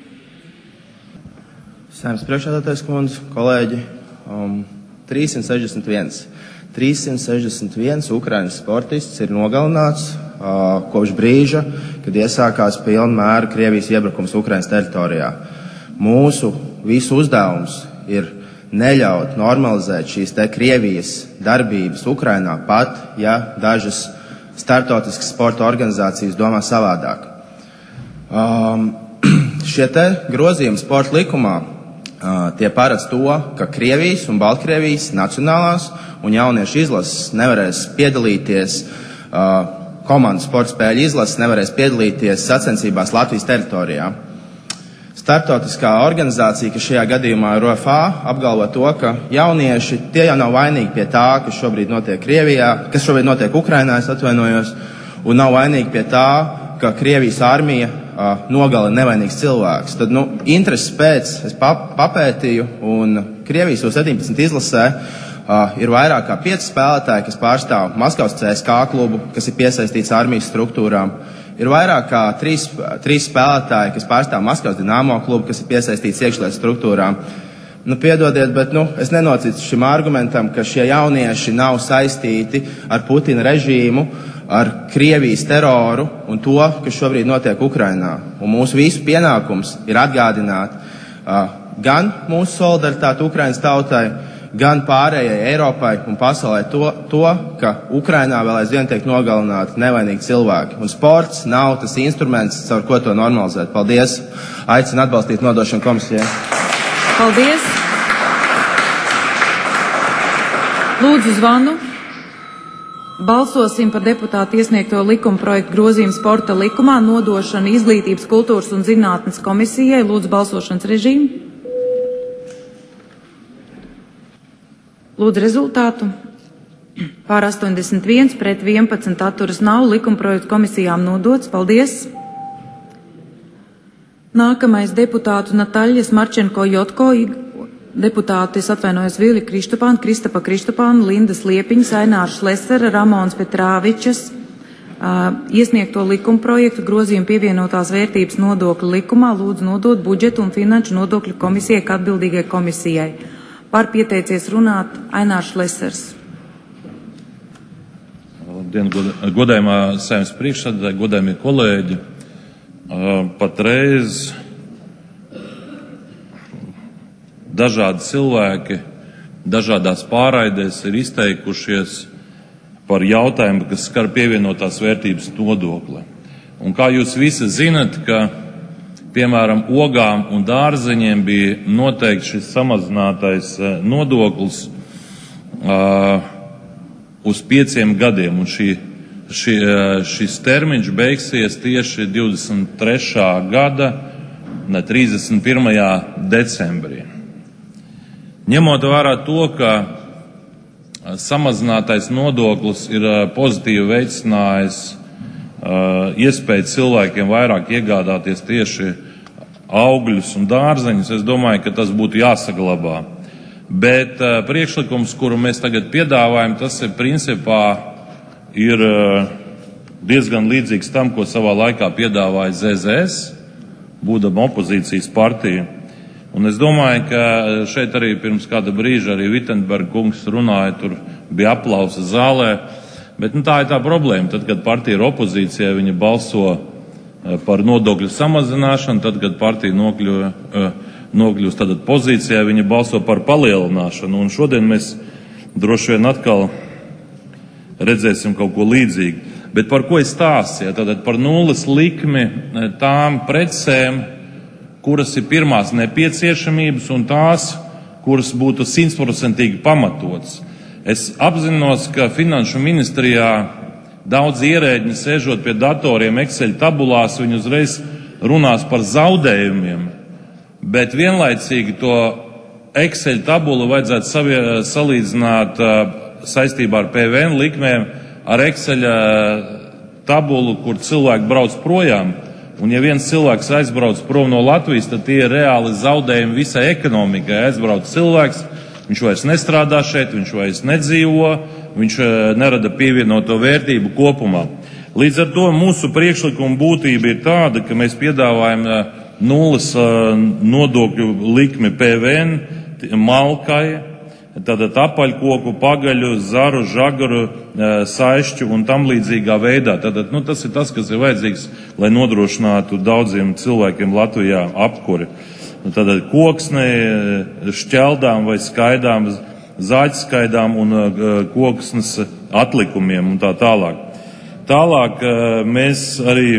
Saeimas priekšsēdētājas kundze, kolēģi, um, trīssimt sešdesmit viens. trīssimt sešdesmit viens Ukrainas sportists ir nogalināts uh, kopš brīža, kad iesākās pilna mēra Krievijas iebrukums Ukrainas teritorijā. Mūsu visu uzdevums ir neļaut normalizēt šīs te Krievijas darbības Ukrainā, pat ja dažas startautiskas sporta organizācijas domā savādāk. Um, šie te grozījumi sporta likumā uh, tie paredz to, ka Krievijas un Baltkrievijas nacionālās un jauniešu izlases nevarēs piedalīties, uh, komandu sporta spēļu izlases nevarēs piedalīties sacensībās Latvijas teritorijā. Startautiskā organizācija, kas šajā gadījumā ir U F A, apgalvo to, ka jaunieši tie jau nav vainīgi pie tā, kas šobrīd notiek Krievijā, kas šobrīd notiek Ukrainā, es atvainojos, un nav vainīgi pie tā, ka Krievijas armija uh, nogalina nevainīgs cilvēks. Tad, nu, intereses pēc es pap papētīju, un Krievijas U septiņpadsmit izlasē uh, ir vairāk kā pieci spēlētāji, kas pārstāv Maskavas C S K klubu, kas ir piesaistīts armijas struktūrām. Ir vairāk kā trīs, trīs spēlētāji, kas pārstāv Maskavas Dinamo klubu, kas ir piesaistīts iekšlietu struktūrām. Nu, piedodiet, bet nu, es nenocitu šim argumentam, ka šie jaunieši nav saistīti ar Putina režīmu, ar Krievijas teroru un to, kas šobrīd notiek Ukrainā. Un mūsu visu pienākums ir atgādināt uh, gan mūsu solidaritāti Ukrainas tautai, gan pārējai Eiropai un pasaulē to, to, ka Ukrainā vēl aizvien tiek nogalināti nevainīgi cilvēki. Un sports nav tas instruments, caur ko to normalizēt. Paldies! Aicinu atbalstīt nodošanu komisijai. Paldies! Lūdzu zvanu. Balsosim par deputātu iesniegto likuma projektu grozījumu sporta likumā nodošanu Izglītības, kultūras un zinātnes komisijai. Lūdzu balsošanas režīmu. Lūdzu rezultātu. Pār astoņdesmit viens pret vienpadsmit atturas nav. Likuma projektu komisijām nodots. Paldies. Nākamais deputātu Nataļas Marčenko Jotko. Deputāti, es atvainojos, Vilja Kristupāna, Kristapa Kristupāna, Lindas Liepiņas, Ainārs Šlesera, Ramons Petrāvičas uh, iesniegto likuma projektu grozījumu pievienotās vērtības nodokļu likumā lūdzu nodot budžetu un finanšu nodokļu komisijai kā atbildīgai komisijai. Par pieteicies runāt Ainārs Šlesers. Labdien, godājumā Saeimas priekšsēdētāji, godājumie kolēģi. Uh, patreiz dažādi cilvēki dažādās pārraidēs ir izteikušies par jautājumu, kas skar pievienotās vērtības nodokli. Un kā jūs visi zinat, ka, piemēram, ogām un dārzeņiem bija noteikti šis samazinātais nodoklis uh, uz pieciem gadiem. Un šī, šī, šis termiņš beigsies tieši divdesmit trešā gada, ne, trīsdesmit pirmajā decembrī. Ņemot vērā to, ka samazinātais nodoklis ir pozitīvi veicinājis uh, iespēju cilvēkiem vairāk iegādāties tieši augļus un dārzeņus, es domāju, ka tas būtu jāsaglabā. Bet uh, priekšlikums, kuru mēs tagad piedāvājam, tas ir principā ir uh, diezgan līdzīgs tam, ko savā laikā piedāvāja Z Z S, būdama opozīcijas partija. Un es domāju, ka šeit arī pirms kāda brīža arī Vitenberga kungs runāja, tur bija aplausa zālē, bet nu, tā ir tā problēma. Tad, kad partija ir opozīcijā, viņa balso par nodokļu samazināšanu, tad, kad partija nokļūst tad pozīcijā, viņa balso par palielināšanu. Un šodien mēs droši vien atkal redzēsim kaut ko līdzīgu. Bet par ko es stāstīju? Tātad par nulles likmi tām precēm, kuras ir pirmās nepieciešamības un tās, kuras būtu simtprocentīgi pamatotas. Es apzinos, ka Finanšu ministrijā daudz ierēģi sēžot pie datoriem Excel tabulās, viņi uzreiz runās par zaudējumiem, bet vienlaicīgi to Excel tabulu vajadzētu savie, salīdzināt uh, saistībā ar P V N likmēm ar Excel tabulu, kur cilvēki brauc projām. Un ja viens cilvēks aizbrauc prom no Latvijas, tad tie ir reāli zaudējumi visai ekonomikai. Aizbrauc cilvēks, viņš vairs nestrādā šeit, viņš vairs nedzīvo, viņš nerada pievienoto vērtību kopumā. Līdz ar to mūsu priekšlikuma būtība ir tāda, ka mēs piedāvājam nulles nodokļu likmi P V N, malkai, tātad apaļkoku, pagaļu, zaru, žagaru, saišķu un tam līdzīgā veidā. Tātad, nu, tas ir tas, kas ir vajadzīgs, lai nodrošinātu daudziem cilvēkiem Latvijā apkuri. Tātad koksne, šķeldām vai skaidām, zāģskaidām un koksnes atlikumiem un tā tālāk. Tālāk mēs arī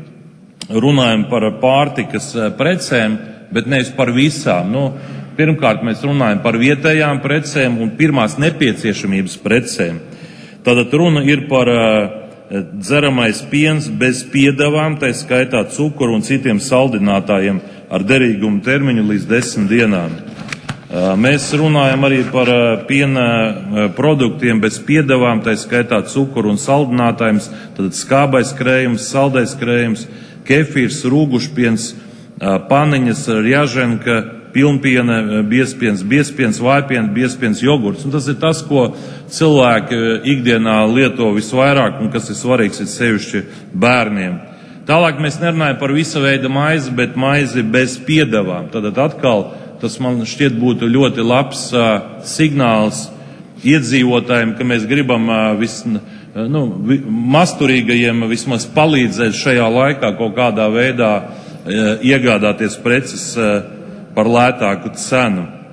runājam par pārtikas precēm, bet nevis par visām. Nu, Pirmkārt, mēs runājam par vietējām precēm un pirmās nepieciešamības precēm. Tātad runa ir par uh, dzeramais piens bez piedevām, tā skaitā cukuru un citiem saldinātājiem ar derīgumu termiņu līdz desmit dienām. Uh, mēs runājam arī par uh, piena uh, produktiem bez piedevām, tā skaitā cukuru un saldinātājiem, tātad skābais krējums, saldais krējums, kefīrs, rūgušpiens, uh, paniņas, rjaženka, pilnpiena, biezpiens, biezpiens, vājpiens, biezpiens, jogurts. Un tas ir tas, ko cilvēki ikdienā lieto visvairāk un kas ir svarīgs ir sevišķi bērniem. Tālāk mēs nerunājam par visa veida maizi, bet maizi bez piedevām. Tātad atkal tas man šķiet būtu ļoti labs uh, signāls iedzīvotājiem, ka mēs gribam uh, vis, nu, vi, masturīgajiem vismaz palīdzēt šajā laikā kaut kādā veidā uh, iegādāties preces uh, par lētāku cenu.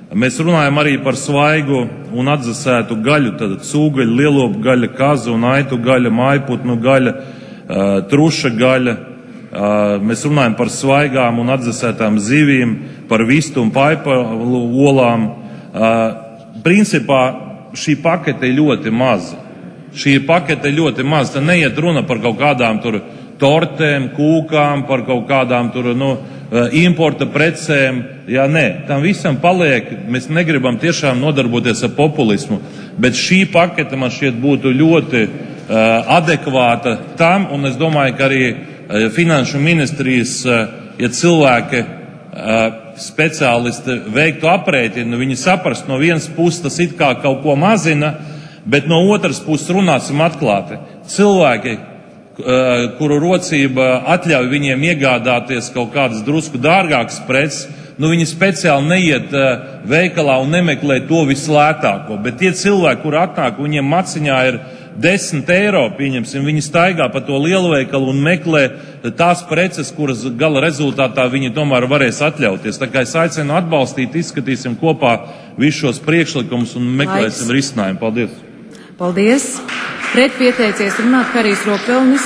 Mēs runājam arī par svaigu un atdzesētu gaļu, tad cūgaļu, lielopu gaļa, kazu un aitu gaļa, mājputnu gaļa, truša gaļa. Mēs runājam par svaigām un atdzesētām zivīm, par vistu un paipalu olām. Principā šī pakete ir ļoti maza. Šī pakete ir ļoti maza. Tad neiet runa par kaut kādām tur tortēm, kūkām, par kaut kādām tur, nu, importa precēm. Jā, nē, tam visam paliek. Mēs negribam tiešām nodarboties ar populismu, bet šī pakete man šķiet būtu ļoti uh, adekvāta tam, un es domāju, ka arī uh, finanšu ministrijas, uh, ja cilvēki, uh, speciālisti veiktu aprēķinu, viņi saprast, no vienas puses tas it kā kaut ko mazina, bet no otras puses runāsim atklāti. Cilvēki, kuru rocība atļauj viņiem iegādāties kaut kādas drusku dārgākas preces, nu viņi speciāli neiet veikalā un nemeklē to vislētāko. Bet tie cilvēki, kur atnāk, viņiem maciņā ir desmit eiro, pieņemsim, viņi staigā pa to lielveikalu un meklē tās preces, kuras gala rezultātā viņi tomēr varēs atļauties. Tā kā es aicinu atbalstīt, izskatīsim kopā visus šos priekšlikumus un meklēsim risinājumu. Paldies! Paldies! Pret pieteicies runāt Harijs Rokvelnis.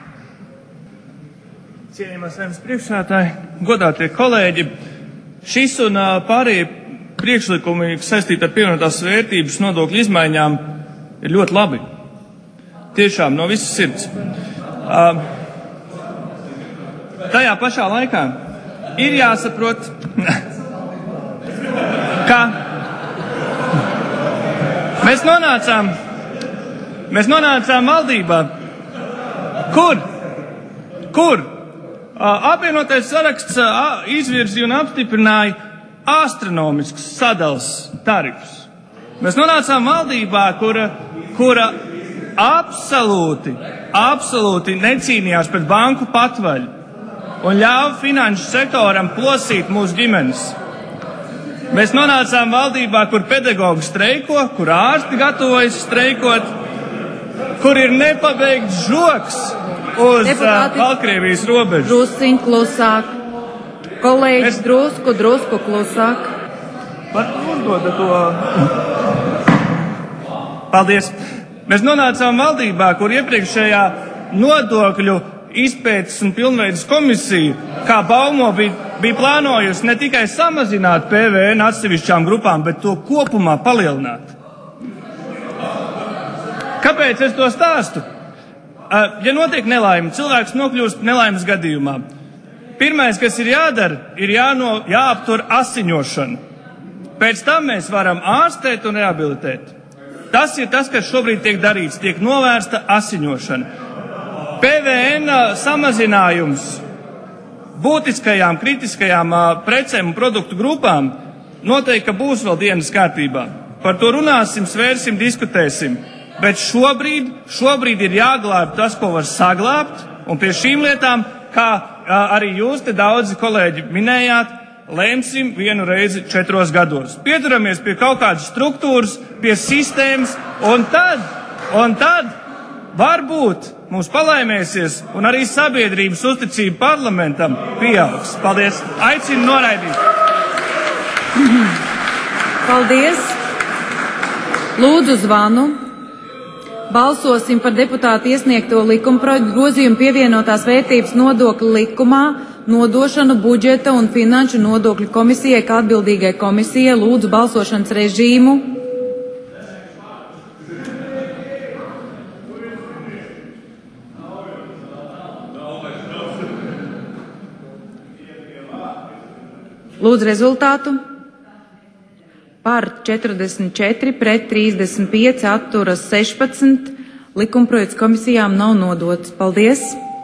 Cienījamās Saeimas priekšsēdētāji, godātie kolēģi, šis un pārējie priekšlikumi saistīti ar pievienotās vērtības nodokļu izmaiņām ir ļoti labi. Tiešām no visas sirds. Uh, tajā pašā laikā ir jāsaprot, ka mēs nonācām Mēs nonācām valdībā, kur, kur apvienotais saraksts izvirzīja un apstiprināja astronomisks sadals tarifus. Mēs nonācām valdībā, kura, kura absolūti, absolūti necīnījās pret banku patvaļu un ļāva finanšu sektoram plosīt mūsu ģimenes. Mēs nonācām valdībā, kur pedagogi streiko, kur ārsti gatavojas streikot, kur ir nepabeigts žoks uz uh, Baltkrievijas robežu. Drusciņ klusāk. Kolēģis, es... drusku, drusku klusāk. Var uzdoda to. Paldies. Mēs nonācām valdībā, kur iepriekšējā nodokļu izpētes un pilnveidas komisija, kā baumo, bija, bija plānojusi ne tikai samazināt P V N atsevišķām grupām, bet to kopumā palielināt. Kāpēc es to stāstu? Ja notiek nelaime, cilvēks nokļūst nelaimes gadījumā. Pirmais, kas ir jādara, ir jāno, jāaptur asiņošana. Pēc tam mēs varam ārstēt un rehabilitēt. Tas ir tas, kas šobrīd tiek darīts, tiek novērsta asiņošana. P V N samazinājums būtiskajām, kritiskajām precēm un produktu grupām noteikti būs vēl dienas kārtībā. Par to runāsim, svērsim, diskutēsim. Bet šobrīd, šobrīd ir jāglāb tas, ko var saglābt, un pie šīm lietām, kā arī jūs te daudzi kolēģi minējāt, lemsim vienu reizi četros gados. Pieturamies pie kaut kādas struktūras, pie sistēmas, un tad, un tad varbūt mums palaimēsies, un arī sabiedrības uzticība parlamentam pieaugs. Paldies! Aicinu noraidīt! Paldies! Lūdzu zvanu. Balsosim par deputātu iesniegto likumprojektu grozījumu pievienotās vērtības nodokļu likumā, nodošanu budžeta un finanšu nodokļu komisijai kā atbildīgai komisijai. Lūdzu balsošanas režīmu. Lūdzu rezultātu. Par četrdesmit četri, pret trīsdesmit pieci, atturas sešpadsmit. Likumprojekts komisijām nav nodots. Paldies.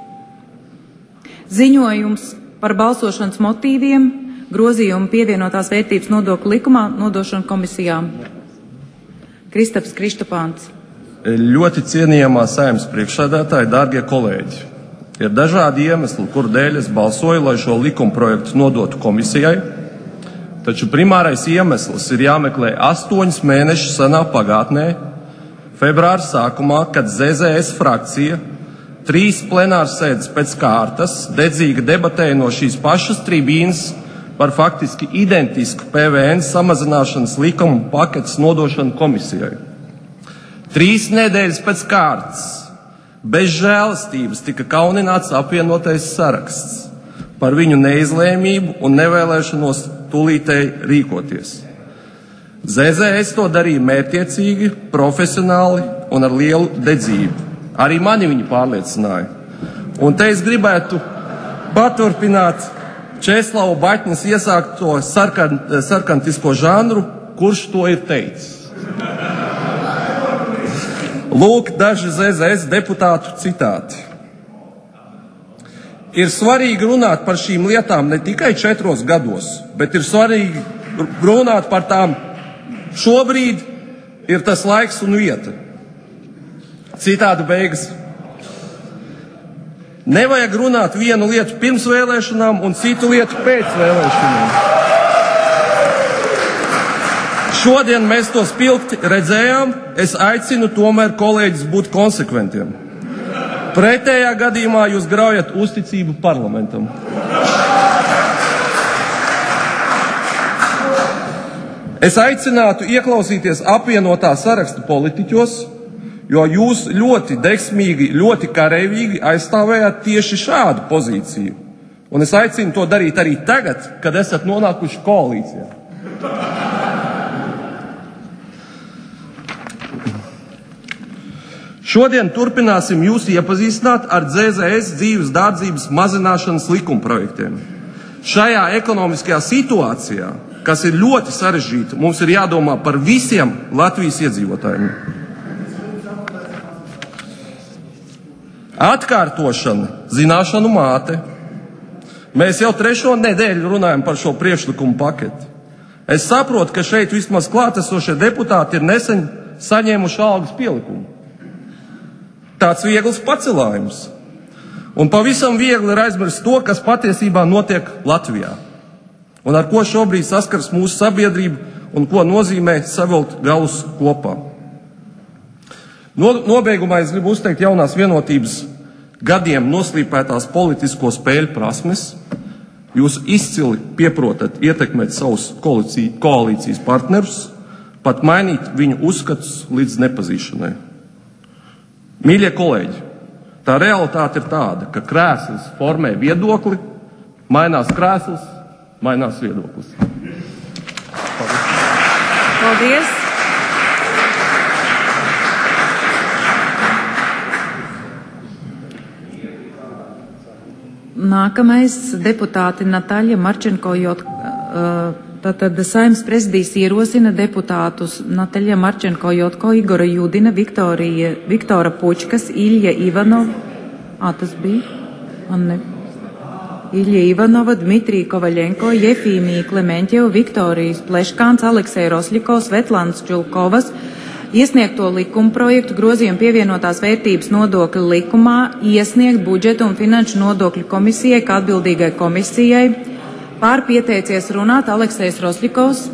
Ziņojums par balsošanas motīviem, grozījumu pievienotās vērtības nodokļu likumā, nodošanu komisijām. Kristaps Kristopāns. Ļoti cienījamā Saeimas priekšsēdētāji, dārgie kolēģi. Ir dažādi iemesli, kur dēļ es balsoju, lai šo likumprojektu nodotu komisijai. Taču primārais iemesls ir jāmeklē astoņus mēnešus senā pagātnē, februāra sākumā, kad Z Z S frakcija trīs plenāras sēdes pēc kārtas dedzīgi debatēja no šīs pašas tribīnas par faktiski identisku P V N samazināšanas likumu paketes nodošanu komisijai. Trīs nedēļas pēc kārtas, bez žēlastības tika kaunināts apvienotais saraksts par viņu neizlēmību un nevēlēšanos tūlītēji rīkoties. Z Z S to darīja mērķiecīgi, profesionāli un ar lielu dedzību. Arī mani viņi pārliecināja. Un te es gribētu paturpināt Česlavu Baķnes iesākto sarkan, sarkantisko žanru, kurš to ir teicis. Lūk, daži Z Z S deputātu citāti. Ir svarīgi runāt par šīm lietām ne tikai četros gados, bet ir svarīgi runāt par tām šobrīd, ir tas laiks un vieta. Citāta beigas. Nevajag runāt vienu lietu pirms vēlēšanām un citu lietu pēc vēlēšanām. Šodien mēs to spilgti redzējām, es aicinu tomēr kolēģis būt konsekventiem. Pretējā gadījumā jūs graujat uzticību parlamentam. Es aicinātu ieklausīties apvienotā saraksta politiķos, jo jūs ļoti deksmīgi, ļoti kareivīgi aizstāvējāt tieši šādu pozīciju. Un es aicinu to darīt arī tagad, kad esat nonākuši koalīcijā. Šodien turpināsim jūs iepazīstināt ar Z Z S dzīves dārdzības mazināšanas likumprojektiem. Šajā ekonomiskajā situācijā, kas ir ļoti sarežģīta, mums ir jādomā par visiem Latvijas iedzīvotājiem. Atkārtošana, zināšanu māte. Mēs jau trešo nedēļu runājam par šo priekšlikumu paketi. Es saprotu, ka šeit vismaz klātesošie deputāti ir nesen saņēmuši algas pielikumu. Tāds viegls pacelājums. Un pavisam viegli ir aizmirst to, kas patiesībā notiek Latvijā. Un ar ko šobrīd saskars mūsu sabiedrība un ko nozīmē savilkt galus kopā. Nobeigumā es gribu uzteikt jaunās vienotības gadiem noslīpētās politisko spēļu prasmes. Jūs izcili pieprotat ietekmēt savus koalīcijas partnerus, pat mainīt viņu uzskatus līdz nepazīšanai. Mīļie kolēģi, tā realitāte ir tāda, ka krēsls formē viedokli, mainās krēsls, mainās viedoklis. Paldies! Paldies. Nākamais deputāti Natāļa Marčenko-Jot. Tātad Saeimas prezidijs ierosina deputātus Natāļa Marčenko-Jotko, Igora Judina, Viktorija, Viktora Pučkas, Ilja Ivanova. Ā, tas bija? Man ne. Ilja Ivanova, Dmitrija Kovaļenko, Jefīmija Klementjeva, Viktorijas Pleškāns, Aleksej Rosļikovs, Svetlāns Čulkovas, iesniegto likuma projektu grozījumu pievienotās vērtības nodokļa likumā iesniegt budžeta un finanšu nodokļu komisijai kā atbildīgai komisijai. Pār pieteicies runāt Aleksejs Rosļikovs.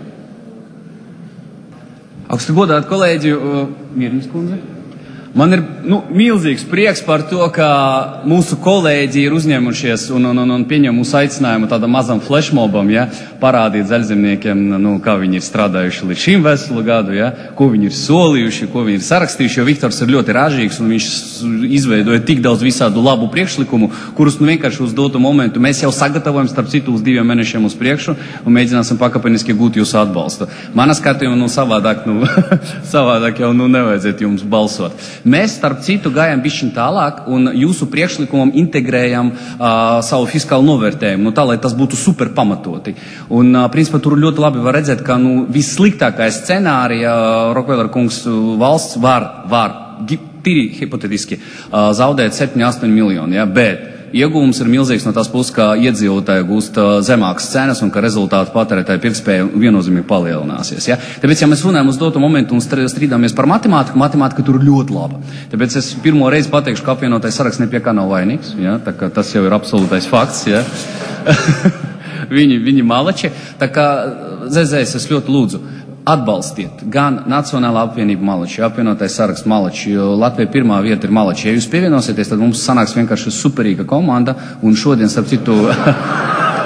Augsti godāti kolēģi, Mierņas kundze. Man ir nu, milzīgs prieks par to, ka mūsu kolēģi ir uzņēmušies un, un, un, un pieņem mūsu aicinājumu tādam mazam flashmobam, ja, parādīt zaļzemniekiem, nu, kā viņi ir strādājuši līdz šim veselu gadu, ja, ko viņi ir solījuši, ko viņi ir sarakstījuši, jo Viktors ir ļoti ražīgs un viņš izveidoja tik daudz visādu labu priekšlikumu, kurus nu vienkārši uz dotu momentu mēs jau sagatavojam starp citu uz diviem mēnešiem uz priekšu un mēģināsim pakāpeniski gūt jūsu atbalstu. Mana skatījuma nu savādāk, nu, savādāk jau nu nevajadzētu jums balsot. Mēs, starp citu, gājām bišķiņ tālāk un jūsu priekšlikumam integrējam uh, savu fiskālu novērtējumu, nu tā, lai tas būtu super pamatoti. Un, uh, principā, tur ļoti labi var redzēt, ka, nu, vissliktākā scenārija uh, Rokvēlera kungs valsts var, var, tīri hipotetiski, uh, zaudēt septiņi astoņi miljoni, ja, bet iegūms ir milzīgs no tās puses, ka iedzīvotāji gūst zemākas cenas un ka rezultātu patērētāju pirktspēja viennozīmīgi palielināsies. Ja? Tāpēc, ja mēs runājam uz dotu momentu un strīdāmies par matemātiku, matemātika tur ir ļoti laba. Tāpēc es pirmo reizi pateikšu, ka apvienotais saraksts nepie kā nav vainīgs. Ja? Tā kā tas jau ir absolūtais fakts. Ja? viņi, viņi malači. Tā kā Z Z S es ļoti lūdzu. Atbalstiet gan Nacionālā apvienība Malači, apvienotais saraksts Malači, jo Latvija pirmā vieta ir Malači. Ja jūs pievienosiieties, tad mums sanāks vienkārši superīga komanda, un šodien, starp citu,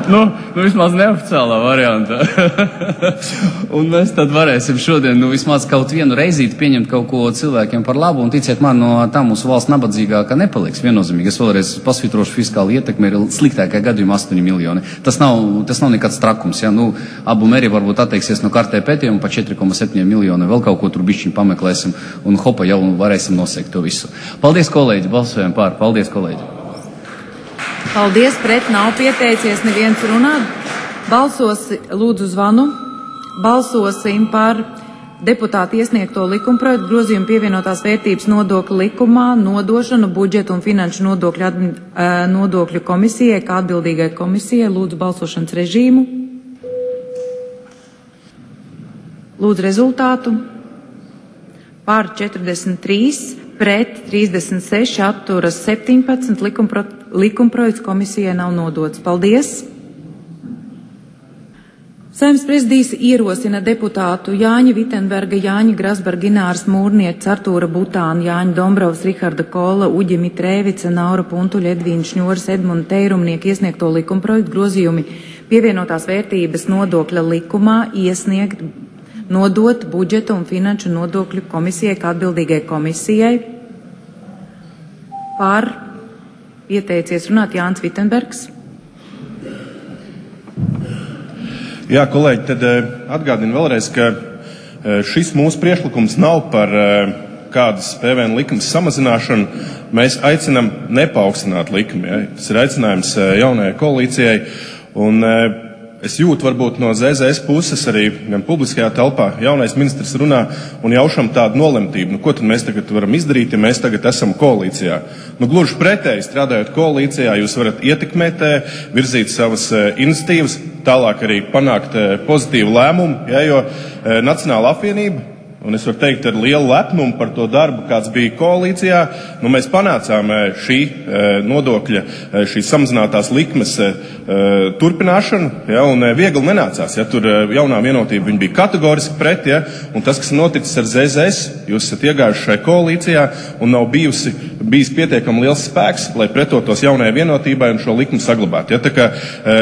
nu, nu, vismaz neoficiālā variantā. Un mēs tad varēsim šodien, nu, vismaz kaut vienu reizīti pieņemt kaut ko cilvēkiem par labu, un ticiet man, no tā mūsu valsts nabadzīgāka nepaliks viennozīmīgi. Es vēlreiz pasvītrošu, fiskāla ietekme ir sliktākajā gadījumā astoņi miljoni. Tas nav, tas nav nekāds trakums, ja, nu, abu meri varbūt atteiksies no kartē pētījuma pa četri komats septiņi miljoni, vēl kaut ko tur bišķiņ pameklēsim, un hopa jau varēsim noseikt to visu. Paldies, kolēģi, balsojam pār, paldies, kolēģi. Paldies, pret nav pieteicies neviens runāt. Balsos, lūdzu zvanu, balsosim par deputātu iesniegto likumprojektu grozījumu pievienotās vērtības nodokļu likumā nodošanu budžetu un finanšu nodokļu, admin, nodokļu komisijai, kā atbildīgai komisijai. Lūdzu balsošanas režīmu. Lūdzu rezultātu. Par četrdesmit trīs, pret trīsdesmit seši, atturas septiņpadsmit, likumpro, likumprojekts komisijai nav nodots. Paldies! Saeimas prezidijs ierosina deputātu Jāņa Vitenberga, Jāņa Grasberga, Ināras Mūrnietes, Artūra Butāna, Jāņa Dombrovs, Riharda Kola, Uģi Mitrēvica, Naura Puntuļa, Edvīna Šņoras, Edmunda Teirumnieka iesniegto likumprojektu grozījumi pievienotās vērtības nodokļa likumā iesniegt nodot budžeta un finanšu nodokļu komisijai, kā atbildīgai komisijai. Par pieteicies runāt Jānis Vitenbergs. Jā, kolēģi, tad atgādinu vēlreiz, ka šis mūsu priekšlikums nav par kādas P V N likmes samazināšanu. Mēs aicinam nepaukstināt likmi. Ja? Tas ir aicinājums jaunajai koalīcijai. Un es jūtu varbūt no Z Z S puses arī gan publiskajā telpā jaunais ministrs runā un jaušam tādu nolemtību. Nu, ko tad mēs tagad varam izdarīt, ja mēs tagad esam koalīcijā? Nu, gluži pretēji, strādājot koalīcijā, jūs varat ietekmēt, virzīt savas iniciatīvas, tālāk arī panākt pozitīvu lēmumu, ja, jo Nacionāla apvienība, un es varu teikt ar lielu lepnumu par to darbu, kāds bija koalīcijā, nu, mēs panācām šī nodokļa, šīs samazinātās likmes turpināšanu, ja, un viegli nenācās. Ja, tur jaunā vienotība viņi bija kategoriski pret, ja, un tas, kas noticis ar Z Z S, jūs esat iegājuši šai koalīcijā un nav bijusi, bijis pietiekami liels spēks, lai pretotos jaunajai vienotībai un šo likmu saglabāt. Ja, tā kā,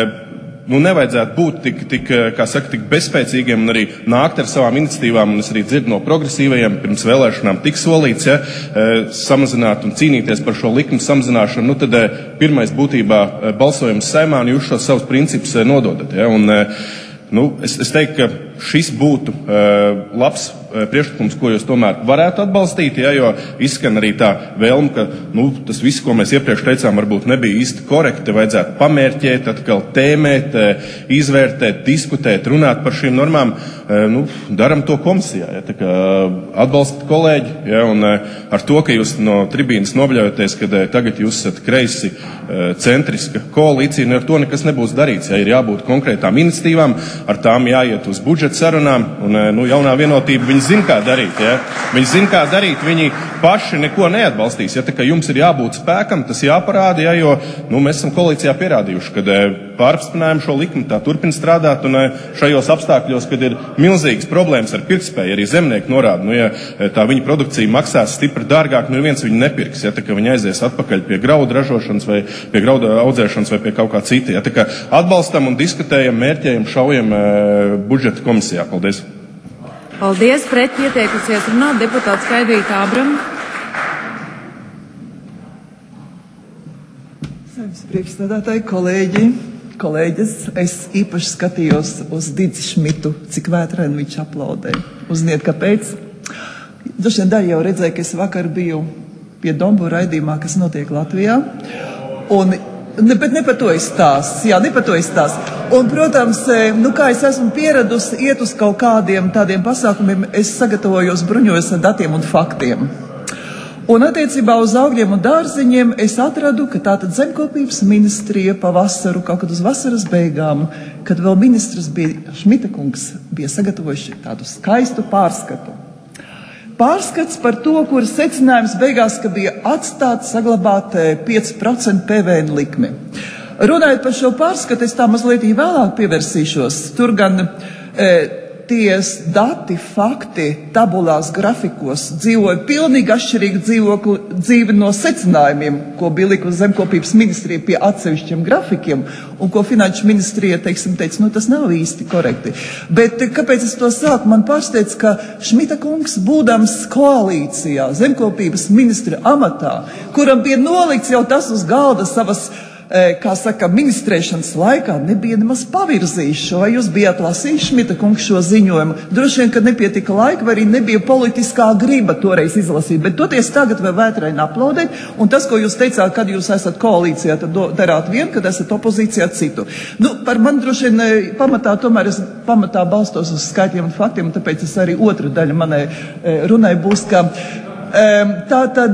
Nu, nevajadzētu būt tik, tik, kā saka, tik bezspēcīgiem un arī nākt ar savām iniciatīvām, un es arī dzirdu no progresīvajiem pirms vēlēšanām tik solīts, ja, samazināt un cīnīties par šo likmu samazināšanu, nu tad pirmais būtībā balsojums Saeimā, un jūs šos savus principus nododat. Ja, un, nu, es, es teiktu, ka šis būtu uh, labs uh, priekšlikums, ko jūs tomēr varētu atbalstīt, ja, jo izskan arī tā vēlme, ka nu, tas viss, ko mēs iepriekš teicām, varbūt nebija īsti korekti, vajadzētu pamērķēt, atkal tēmēt, uh, izvērtēt, diskutēt, runāt par šīm normām. Uh, nu, daram to komisijā, ja, tā kā atbalstat kolēģi, ja, un uh, ar to, ka jūs no tribīnas nobļaujaties, kad uh, tagad jūs esat kreisi uh, centriska koalīcija, un ar to nekas nebūs darīts, ja, ir jābūt konkrētām iniciatīvām, ar tām jāiet uz budžetu sarunām, un nu, jaunā vienotība, viņi zina, kā darīt. Ja? Viņi zina, kā darīt, viņi paši neko neatbalstīs. Ja? Tā kā jums ir jābūt spēkam, tas jāparāda, ja? Jo nu, mēs esam koalīcijā pierādījuši, kad pārapstiprinājam šo likumu, tā turpina strādāt, un šajos apstākļos, kad ir milzīgas problēmas ar pirktspēju, arī zemnieki norāda, nu, ja tā viņa produkcija maksās stipri dārgāk, nu viens viņu nepirks, ja? Tā kā viņi aizies atpakaļ pie graudu ražošanas vai pie graudu audzēšanas vai pie kaut kā cita. Ja? Tā kā atbalstam un diskutējam, mērķējam, šaujam budžeta komisijā. Paldies. Paldies. Pret pieteikusies runāt deputāts Skaidrīta Ābrama. Saeimas priekšsēdētāji, kolēģi, kolēģis, es īpaši skatījos uz Didzi Šmitu, cik vētraini viņš aplaudē. Uzniet, kāpēc? Droši vien daļa jau redzēja, ka es vakar biju pie Dombu raidījumā, kas notiek Latvijā. Un Ne, bet ne par to izstāsts. Jā, ne par to izstāsts. Un, protams, nu, kā es esmu pieradusi iet uz kaut kādiem tādiem pasākumiem, es sagatavojos, bruņojos ar datiem un faktiem. Un attiecībā uz augļiem un dārziņiem es atradu, ka tātad zemkopības ministrija pavasaru, kaut kad uz vasaras beigām, kad vēl ministrs bija Šmita kungs, bija sagatavojuši tādu skaistu pārskatu. Pārskats par to, kuras secinājums beigās, ka bija atstāt, saglabāt pieci procenti P V N likmi. Runājot par šo pārskatu, es tā mazliet vēlāk pievērsīšos. Tur gan e, tie dati, fakti, tabulās, grafikos dzīvoja pilnīgi atšķirīgu dzīvokli, dzīvi no secinājumiem, ko bija likusi zemkopības ministrija pie atsevišķiem grafikiem, un ko finanšu ministrija, teiksim, teica, nu tas nav īsti korekti. Bet kāpēc es to sāku? Man pārsteidz, ka Šmita kungs, būdams koalīcijā, zemkopības ministra amatā, kuram bija nolikts jau tas uz galda savas, kā saka, ministrēšanas laikā, nebija nemaz pavirzījis šo. Vai jūs bijāt lasījuši, Šmita kungs, šo ziņojumu? Droši vien, ka nepietika laika, vai arī nebija politiskā griba toreiz izlasīt, bet toties tagad vēl vētraini aplaudēt, un tas, ko jūs teicāt, kad jūs esat koalīcijā, tad darāt vienu, kad esat opozīcijā citu. Nu, par man droši vien pamatā, tomēr es pamatā balstos uz skaitļiem un faktiem, un tāpēc es arī otra daļa manai runai būs, ka tā tad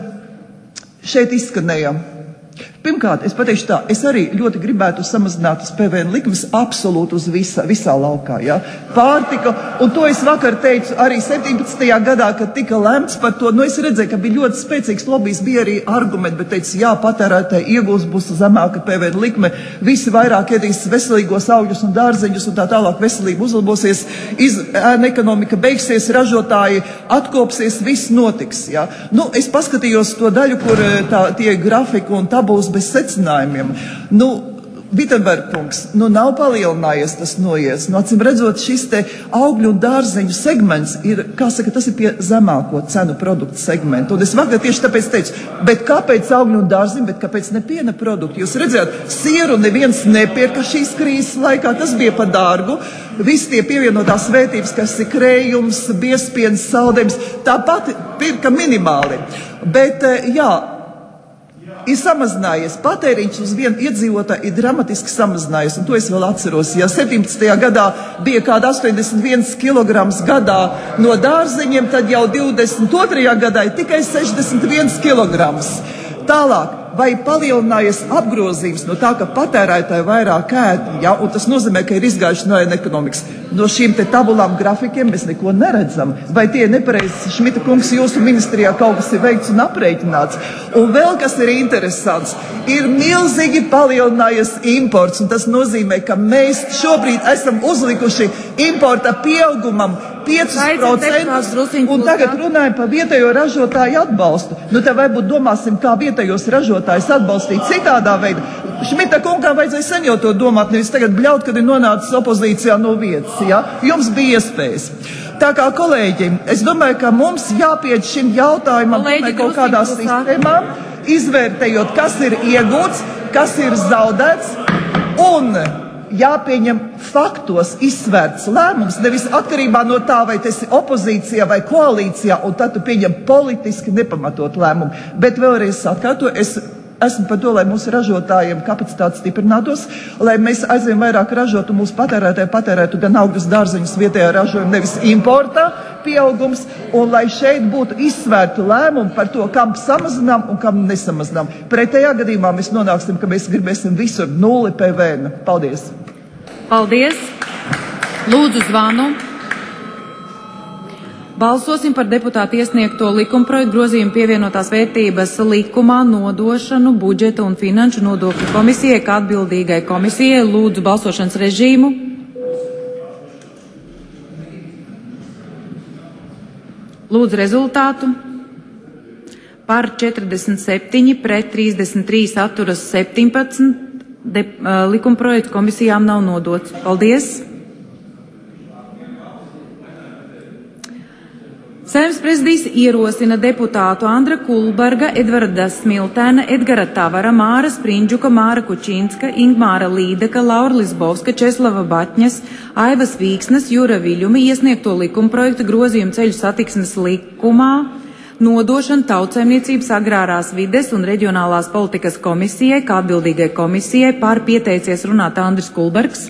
šeit izskanēja. Pirmkārt, es pateikšu tā, es arī ļoti gribētu samazināt uz P V N likmes absolūti uz visa, visā laukā, ja? Pārtika, un to es vakar teicu arī septiņpadsmitajā gadā, kad tika lemts par to, nu es redzēju, ka bija ļoti spēcīgs lobijs, bija arī argumenti, bet teicu, jā, patērētāji iegūs būs zemāka P V N likme, visi vairāk ēdīs veselīgos augļus un dārzeņus, un tā tālāk veselība uzlabosies, iz, ēna ekonomika beigsies, ražotāji atkopsies, viss notiks, ja? Nu, es paskatījos to daļu, kur tā, tie grafiku un tabulas bez secinājumiem. Nu, Vitenberg kungs, nu nav palielinājies tas noies. Nu, acīm redzot, šis te augļu un dārzeņu segments ir, kā saka, tas ir pie zemāko cenu produktu segmentu. Un es vakar tieši tāpēc teicu, bet kāpēc augļu un dārzeņu, bet kāpēc ne piena produktu? Jūs redzējāt, sieru neviens nepirka šīs krīzes laikā, tas bija pa dārgu. Visi tie pievienotās vērtības, kas ir krējums, biezpiens, saldējums, tāpat pirka minimāli. Bet, jā, ir samazinājies. Patēriņš uz vienu iedzīvotāju ir dramatiski samazinājies, un to es vēl atceros. Ja septiņpadsmitajā gadā bija kāda astoņdesmit viens kilograms gadā no dārzeņiem, tad jau divdesmit otrajā gadā ir tikai sešdesmit viens kilograms. Tālāk, vai palielinājies apgrozījums no tā, ka patērētāji vairāk ēd, ja, un tas nozīmē, ka ir izgājuši no ekonomikas. No šīm te tabulām grafikiem mēs neko neredzam. Vai tie nepareizi, Šmita kungs, jūsu ministrijā kaut kas ir veikts un aprēķināts? Un vēl kas ir interesants, ir milzīgi palielinājies imports, un tas nozīmē, ka mēs šobrīd esam uzlikuši importa pieaugumam piecus procentus, un tagad runājam par vietējo ražotāju atbalstu. Nu, te varbūt domāsim, kā vietējos ražotājus atbalstīt citādā veidā. Šmita kungām vajadzēja sen jau to domāt, nevis tagad bļaut, kad ir nonācis opozīcijā no vietas, ja? Jums bija iespējas. Tā kā, kolēģi, es domāju, ka mums jāpied šim jautājumam kaut kādā sistēmā, izvērtējot, kas ir iegūts, kas ir zaudēts, un jāpieņem faktos izsvērts lēmums, nevis atkarībā no tā, vai tas ir opozīcijā vai koalīcijā, un tad tu pieņem politiski nepamatot lēmumu. Bet vēlreiz atkārtoju, es esmu par to, lai mūsu ražotājiem kapacitāte stiprinātos, lai mēs aizvien vairāk ražotu, mūsu patērētāji patērētu gan augļus, dārzeņus vietējā ražojuma, nevis importā pieaugums, un lai šeit būtu izsvērti lēmumi par to, kam samazinām un kam nesamazinām. Pretējā gadījumā mēs nonāksim, ka mēs gribēsim visur nulli P V N. Paldies! Paldies! Lūdzu zvanu. Balsosim par deputātu iesniegto likumprojektu grozījumu pievienotās vērtības likumā nodošanu budžeta un finanšu nodokļu komisijai kā atbildīgai komisijai. Lūdzu balsošanas režīmu. Lūdzu rezultātu. Par četrdesmit septiņi pret trīsdesmit trīs atturas septiņpadsmit. De, uh, likumprojekts komisijām nav nodots. Paldies! Saeimas prezidijs ierosina deputātu Andra Kulberga, Edvarda Smiltēna, Edgara Tavara, Māra Sprindžuka, Māra Kučinska, Ingmāra Līdeka, Laura Lisbovska, Česlava Batņas, Aivas Vīksnes, Jura Viļumi iesniegto likumprojektu grozījumu ceļu satiksmes likumā nodošanu Tautsaimniecības, agrārās vides un reģionālās politikas komisijai, kā atbildīgai komisijai, pār pieteicies runāt Andris Kulbergs.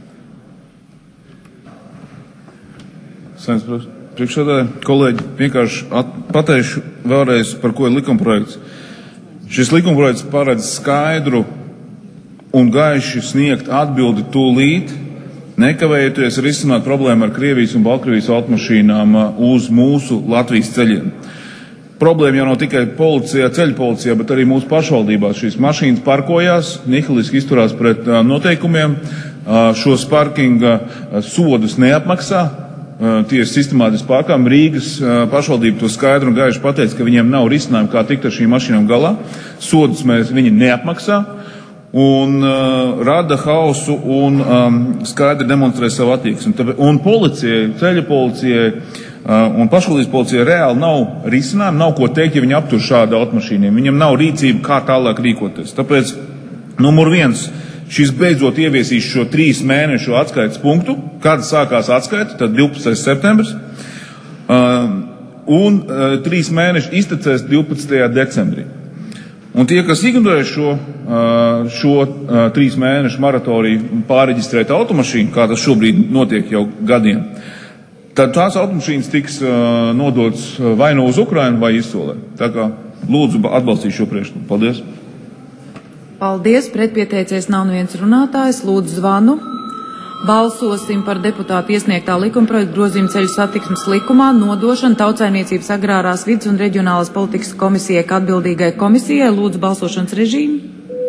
Saeimas priekšsēdētāji, kolēģi, vienkārši pateikšu vēlreiz, par ko ir likumprojekts. Šis likumprojekts paredz skaidru un gaiši sniegt atbildi tūlīt, nekavējoties risināt problēmu ar Krievijas un Baltkrievijas automašīnām uz mūsu Latvijas ceļiem. Problēma jau nav tikai policijā, ceļu policijā, bet arī mūsu pašvaldībās. Šīs mašīnas parkojās, nihiliski izturās pret noteikumiem, šos parkinga sodus neapmaksā. Tie ir sistemātiski pārkāpumi. Rīgas pašvaldība to skaidru un gaiši pateica, ka viņiem nav risinājumu, kā tikt ar šīm mašīnām galā. Sodus mēs viņi neapmaksā un uh, rada hausu un um, skaidri demonstrē savu attieksmi. Un policijai, ceļa policijai uh, un pašvaldības policijai reāli nav risinājumu, nav ko teikt, ja viņi aptur šādu automašīniem. Viņam nav rīcība, kā tālāk rīkoties. Tāpēc numur viens, šis beidzot ieviesīs šo trīs mēnešu atskaites punktu, kad sākās atskaita, tad divpadsmitais septembris, uh, un uh, trīs mēneši iztecēs divpadsmitajā decembrī. Un tie, kas ignorē šo, šo trīs mēnešu moratoriju pārreģistrēt automašīnu, kā tas šobrīd notiek jau gadiem, tad tās automašīnas tiks nodotas vai nu uz Ukrainu vai izsolē. Tā kā lūdzu atbalstīt šo priekšlikumu. Paldies. Paldies. Pretpieteicies nav neviens runātājs. Lūdzu zvanu. Balsosim par deputātu iesniegtā likumprojekta grozījumu ceļu satiksmes likumā nodošanu Tautsaimniecības agrārās vides un reģionālās politikas komisijai kā atbildīgai komisijai. Lūdzu balsošanas režīmu.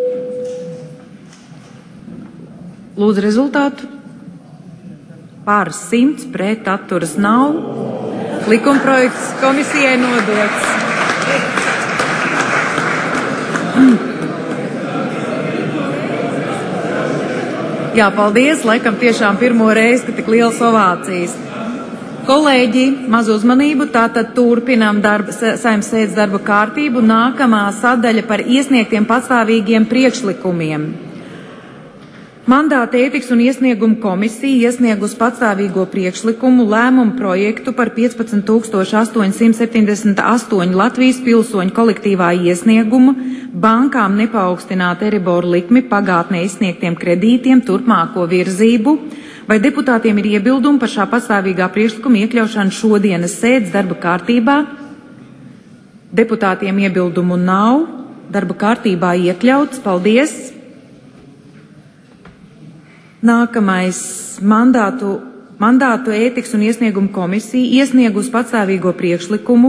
Lūdzu rezultātu. Pār simts, pret atturas nav. Likumprojekts komisijai nodots. Jā, paldies, laikam tiešām pirmo reizi, ka tik liels ovācijas. Kolēģi, maz uzmanību, tātad turpinām darba, Saeimas sēdes darba kārtību. Nākamā sadaļa par iesniegtiem pastāvīgiem priekšlikumiem. Mandāta ētikas un iesniegumu komisija iesniegus pastāvīgo priekšlikumu lēmumu projektu par piecpadsmit tūkstoši astoņi simti septiņdesmit astoņi Latvijas pilsoņu kolektīvā iesniegumu bankām nepaukstināt Eriboru likmi pagātnē izsniegtiem kredītiem turpmāko virzību. Vai deputātiem ir iebildumi par šā pastāvīgā priekšlikuma iekļaušanu šodienas sēdes darba kārtībā? Deputātiem iebildumu nav. Darba kārtībā iekļauts. Paldies! Nākamais mandātu, mandātu ētikas un iesniegumu komisija iesniegus pastāvīgo priekšlikumu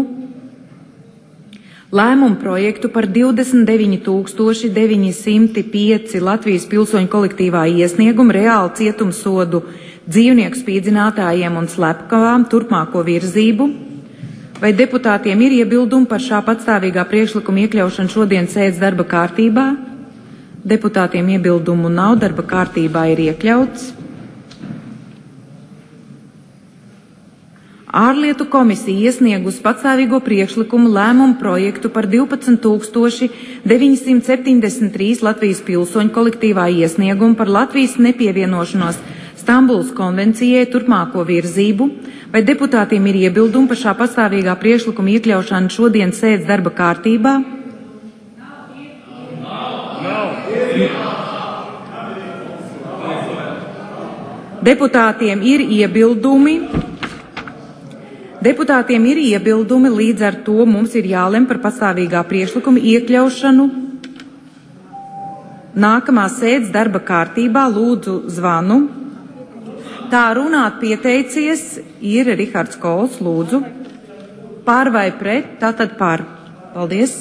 lēmumu projektu par divdesmit deviņi tūkstoši deviņi simti pieci Latvijas pilsoņu kolektīvā iesniegumu reāli cietumsodu dzīvnieku spīdzinātājiem un slepkavām turpmāko virzību. Vai deputātiem ir iebildumi par šā pastāvīgā priekšlikuma iekļaušanu šodienas sēdes darba kārtībā? Deputātiem iebildumu nav, darba kārtībā ir iekļauts. Ārlietu komisija iesniegus pastāvīgo priekšlikumu lēmumu projektu par divpadsmit tūkstoši deviņi simti septiņdesmit trīs Latvijas pilsoņu kolektīvā iesniegumu par Latvijas nepievienošanos Stambulas konvencijai turpmāko virzību. Vai deputātiem ir iebildumi par šā pastāvīgā priekšlikuma iekļaušanu šodienas sēdes darba kārtībā? Deputātiem ir iebildumi. Deputātiem ir iebildumi, līdz ar to mums ir jālem par pastāvīgā priekšlikuma iekļaušanu nākamā sēdes darba kārtībā. Lūdzu zvanu. Tā runāt pieteicies ir Rihards Kols. Lūdzu. Pār vai pret? Tātad pār. Paldies.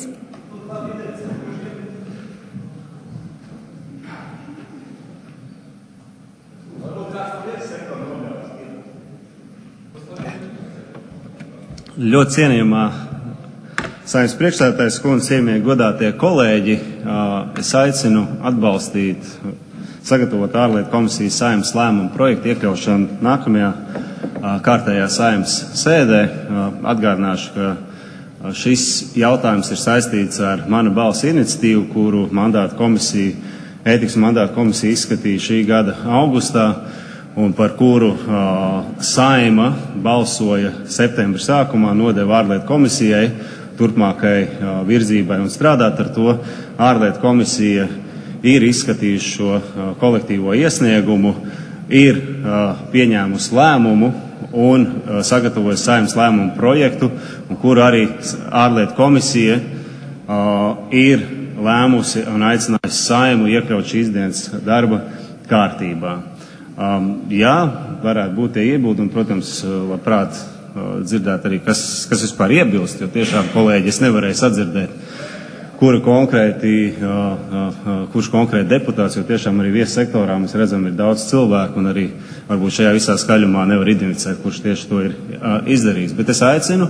Ļoti cienījamā Saeimas priekšsēdētājas kundze, cienījamie godātie kolēģi, es aicinu atbalstīt sagatavot ārlietu komisijas Saeimas lēmumu projektu iekļaušanu nākamajā kārtējā Saeimas sēdē. Atgādināšu, ka šis jautājums ir saistīts ar manu balsu iniciatīvu, kuru mandāta komisija, ētikas un mandāta komisija izskatīja šī gada augustā, un par kuru uh, Saeima balsoja septembra sākumā, nodeva ārlietu komisijai turpmākai uh, virzībai un strādāt ar to. Ārlietu komisija ir izskatījusi šo uh, kolektīvo iesniegumu, ir uh, pieņēmusi lēmumu un uh, sagatavojusi Saeimas lēmumu projektu, un kur arī ārlietu komisija uh, ir lēmusi un aicinājusi Saeimu iekļaut šīs dienas darba kārtībā. Um, jā, varētu būt tie iebildumi, protams, labprāt uh, dzirdēt arī, kas, kas vispār iebilst, jo tiešām, kolēģi, es nevarēju sadzirdēt, kura konkrēti, kurš konkrēti deputāts, jo tiešām arī viesu sektorā mēs redzam, ir daudz cilvēku un arī varbūt šajā visā skaļumā nevar identificēt, kurš tieši to ir izdarījis. Bet es aicinu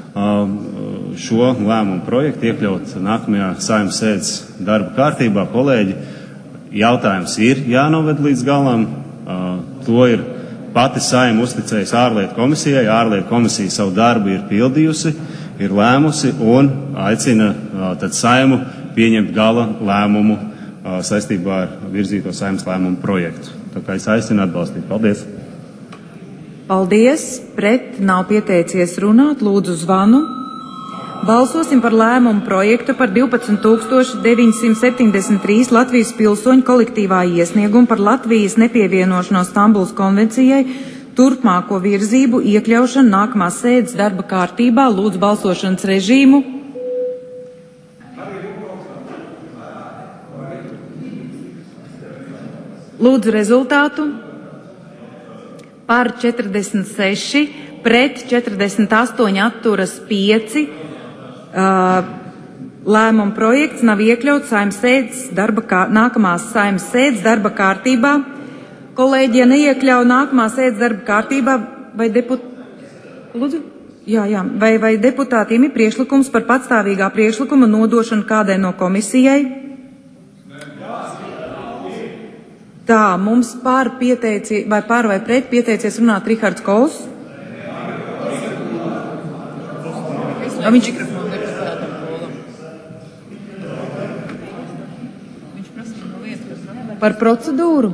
šo lēmumu projektu iekļaut nākamajā Saeimas sēdes darba kārtībā. Kolēģi, jautājums ir jānoved līdz galam. To ir pati Saeima uzticējusi ārlietu komisijai. Ārlietu komisija savu darbu ir pildījusi, ir lēmusi un aicina tad Saimu pieņemt gala lēmumu saistībā ar virzīto Saimas lēmumu projektu. Tā kā es aicinu atbalstīt. Paldies! Paldies! Pret nav pieteicies runāt. Lūdzu zvanu. Balsosim par lēmumu projektu par divpadsmit tūkstoši deviņsimt septiņdesmit trīs Latvijas pilsoņu kolektīvā iesniegumu par Latvijas nepievienošanos Stambulas konvencijai turpmāko virzību iekļaušanu nākamās sēdes darba kārtībā. Lūdzu balsošanas režīmu. Lūdzu rezultātu. Par četrdesmit seši, pret četrdesmit astoņi, atturas pieci. Uh, lēmuma projekts nav iekļauts Saeimas sēdes darba kā, nākamās Saeimas sēdes darba kārtībā. Kolēģi, ja neiekļauj nākamās sēdes darba kārtībā, vai, deput... Lūdzu? Jā, jā. Vai, vai deputātiem ir priekšlikums par patstāvīgā priekšlikuma nodošanu kādai no komisijai? Tā, mums pār pieteici, vai pār vai pret pieteicies runāt Rihards Kols. Viņš... Par procedūru?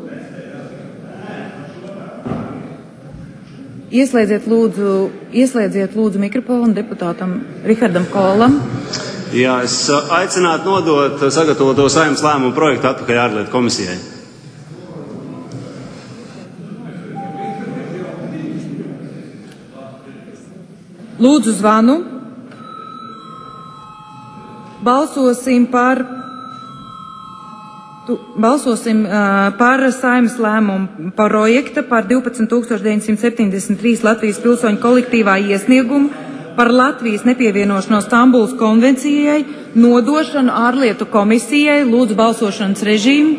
Ieslēdziet lūdzu, ieslēdziet lūdzu mikrofonu deputātam Rihardam Kolam. Jā, es aicinātu nodot sagatavoto Saeimas lēmumu projektu atpakaļ ārlietu komisijai. Lūdzu zvanu. Balsosim par Tu, balsosim uh, par Saeimas lēmumu projekta par divpadsmit tūkstoši deviņsimt septiņdesmit trīs Latvijas pilsoņu kolektīvā iesniegumu par Latvijas nepievienošanos Stambulas konvencijai nodošanu ārlietu komisijai. Lūdzu balsošanas režīmu.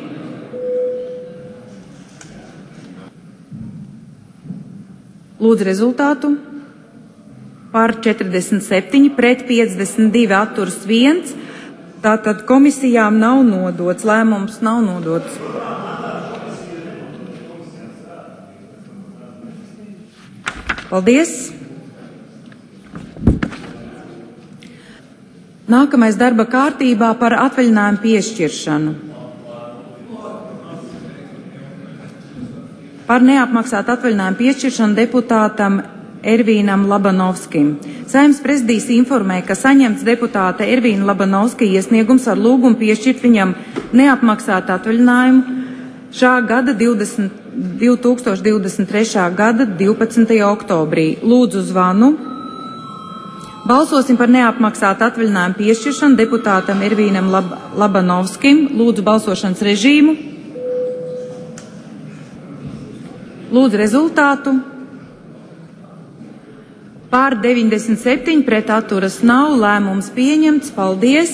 Lūdzu rezultātu. Par četrdesmit septiņi, pret piecdesmit divi, atturas viens. Tātad komisijām nav nodots, lēmums nav nodots. Paldies! Nākamais darba kārtībā par atvaļinājumu piešķiršanu. Par neapmaksātu atvaļinājumu piešķiršanu deputātam Ervīnam Labanovskim. Saeimas prezidijs informē, ka saņemts deputāta Ervīna Labanovska iesniegums ar lūgumu piešķirt viņam neapmaksātu atvaļinājumu šā gada divdesmit, divi tūkstoši divdesmit trešā gada divpadsmitajā oktobrī. Lūdzu zvanu. Balsosim par neapmaksātu atvaļinājumu piešķiršanu deputātam Ervīnam Lab Labanovskim. Lūdzu balsošanas režīmu. Lūdzu rezultātu. Pār deviņdesmit septiņi, pret atturas nav, lēmums pieņemts. Paldies!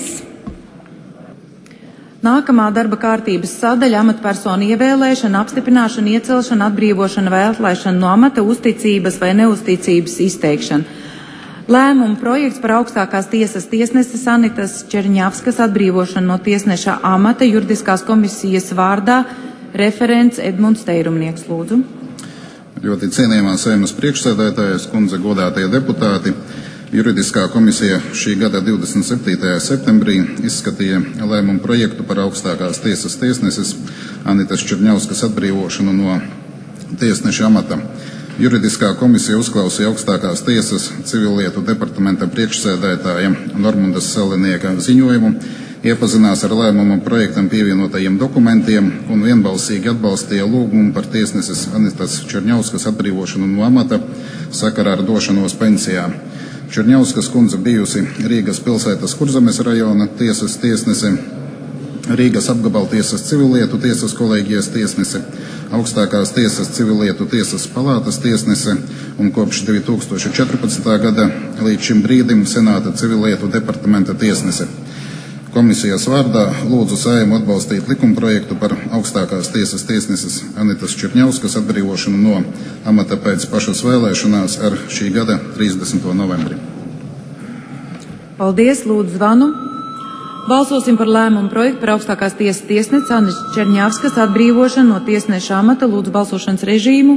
Nākamā darba kārtības sadaļa - amatpersonu ievēlēšana, apstiprināšana, iecelšana, atbrīvošana vai atlaišana no amata, uzticības vai neuzticības izteikšana. Lēmuma projekts par augstākās tiesas tiesneses Anitas Čerņavskas atbrīvošanu no tiesneša amata juridiskās komisijas vārdā referents Edmunds Teirumnieks. Lūdzu. Ļoti cienījamā Saeimas priekšsēdētājas kundze, godātie deputāti, juridiskā komisija šī gada divdesmit septītajā septembrī izskatīja lēmumu projektu par augstākās tiesas tiesneses Anitas Čerņavskas atbrīvošanu no tiesneša amata. Juridiskā komisija uzklausīja augstākās tiesas civillietu departamenta priekšsēdētāja Normundas Salinieka ziņojumu, iepazinās ar lēmumu projektam pievienotajiem dokumentiem un vienbalsīgi atbalstīja lūgumu par tiesneses Anitas Čerņavskas atbrīvošanu no amata sakarā ar došanos pensijā. Čerņavskas kundze bijusi Rīgas pilsētas Kurzemes rajona tiesas tiesnese, Rīgas apgabaltiesas civillietu tiesas kolēģijas tiesnese, augstākās tiesas civillietu tiesas palātas tiesnese un kopš divi tūkstoši četrpadsmitā gada līdz šim brīdim Senāta civillietu departamenta tiesnese. Komisijas vārdā lūdzu Saeimu atbalstīt likumprojektu par augstākās tiesas tiesneses Anitas Čerņauskas atbrīvošanu no amata pēc pašas vēlēšanās ar šī gada trīsdesmito novembri. Paldies, lūdzu zvanu. Balsosim par lēmumu projektu par augstākās tiesas tiesnesi Anitas Čerņauskas atbrīvošanu no tiesneša amata. Lūdzu balsošanas režīmu.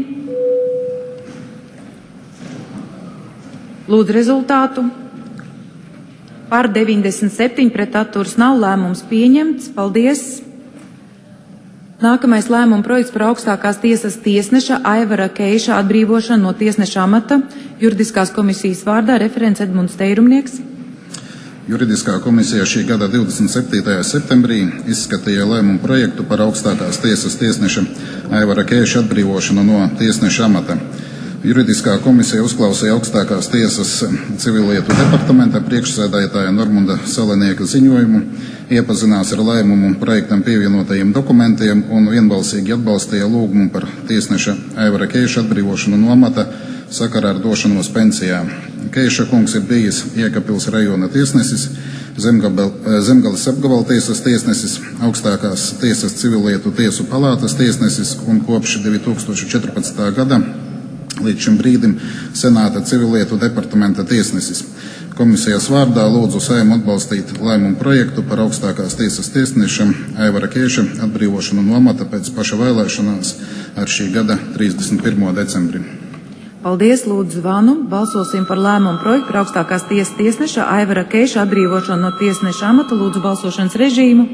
Lūdzu rezultātu. Par deviņdesmit septiņi pret atturas nav, lēmums pieņemts. Paldies. Nākamais lēmuma projekts par augstākās tiesas tiesneša Aivara Keiša atbrīvošanu no tiesneša amata. Juridiskās komisijas vārdā referents Edmunds Teirumnieks. Juridiskā komisija šī gada divdesmit septītajā septembrī izskatīja lēmumu projektu par augstākās tiesas tiesneša Aivara Keiša atbrīvošanu no tiesneša amata. Juridiskā komisija uzklausīja augstākās tiesas civilietu departamenta priekšsēdētāja Normunda Salenieka ziņojumu, iepazinās ar lēmumu projektam pievienotajiem dokumentiem un vienbalsīgi atbalstīja lūgumu par tiesneša Aivara Keiša atbrīvošanu no amata sakarā ar došanos pensijā. Keiša kungs ir bijis Jēkabpils rajona tiesnesis, Zemgales apgabala tiesas tiesnesis, augstākās tiesas civilietu tiesu palātas tiesnesis un kopš divi tūkstoši četrpadsmitā gada līdz šim brīdim Senāta civilietu departamenta tiesnesis. Komisijas vārdā lūdzu Saeimu atbalstīt lēmumu projektu par augstākās tiesas tiesneša Aivara Keiša atbrīvošanu no amata pēc paša vēlēšanās ar šī gada trīsdesmit pirmo decembri. Paldies, lūdzu zvanu. Balsosim par lēmumu projektu par augstākās tiesas tiesneša Aivara Keiša atbrīvošanu no tiesneša amata. Lūdzu balsošanas režīmu.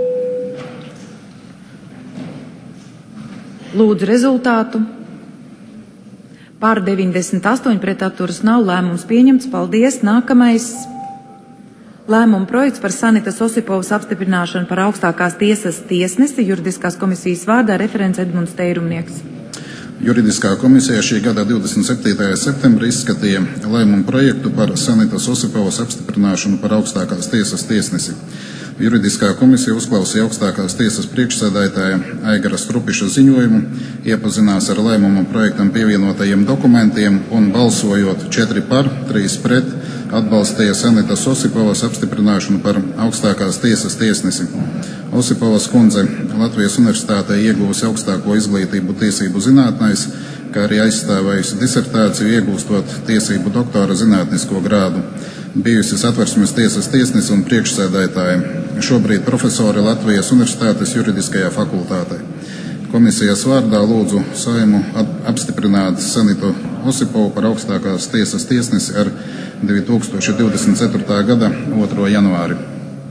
Lūdzu rezultātu. Par deviņdesmit astoņi pret atturas nav, lēmums pieņemts. Paldies. Nākamais lēmuma projekts par Sanitas Osipovas apstiprināšanu par augstākās tiesas tiesnesi. Juridiskās komisijas vārdā referents Edmunds Teirumnieks. Juridiskā komisija šī gada divdesmit septītajā septembrī izskatīja lēmumu projektu par Sanitas Osipovas apstiprināšanu par augstākās tiesas tiesnesi. Juridiskā komisija uzklausīja augstākās tiesas priekšsēdētāja Aigara Strupiša ziņojumu, iepazinās ar lēmumu projektam pievienotajiem dokumentiem un balsojot četri par, trīs pret, atbalstīja Sanitas Osipovas apstiprināšanu par augstākās tiesas tiesnesi. Osipovas kundze Latvijas universitātē ieguvusi augstāko izglītību tiesību zinātnēs, kā arī aizstāvējusi disertāciju, iegūstot tiesību doktora zinātnisko grādu. Bijusi Satversmes tiesas tiesnese un priekšsēdētāja, šobrīd profesori Latvijas Universitātes juridiskajā fakultātē. Komisijas vārdā lūdzu Saimu apstiprināt Sanitu Osipovu par augstākās tiesas tiesnesi ar divi tūkstoši divdesmit ceturtā gada otro janvāri.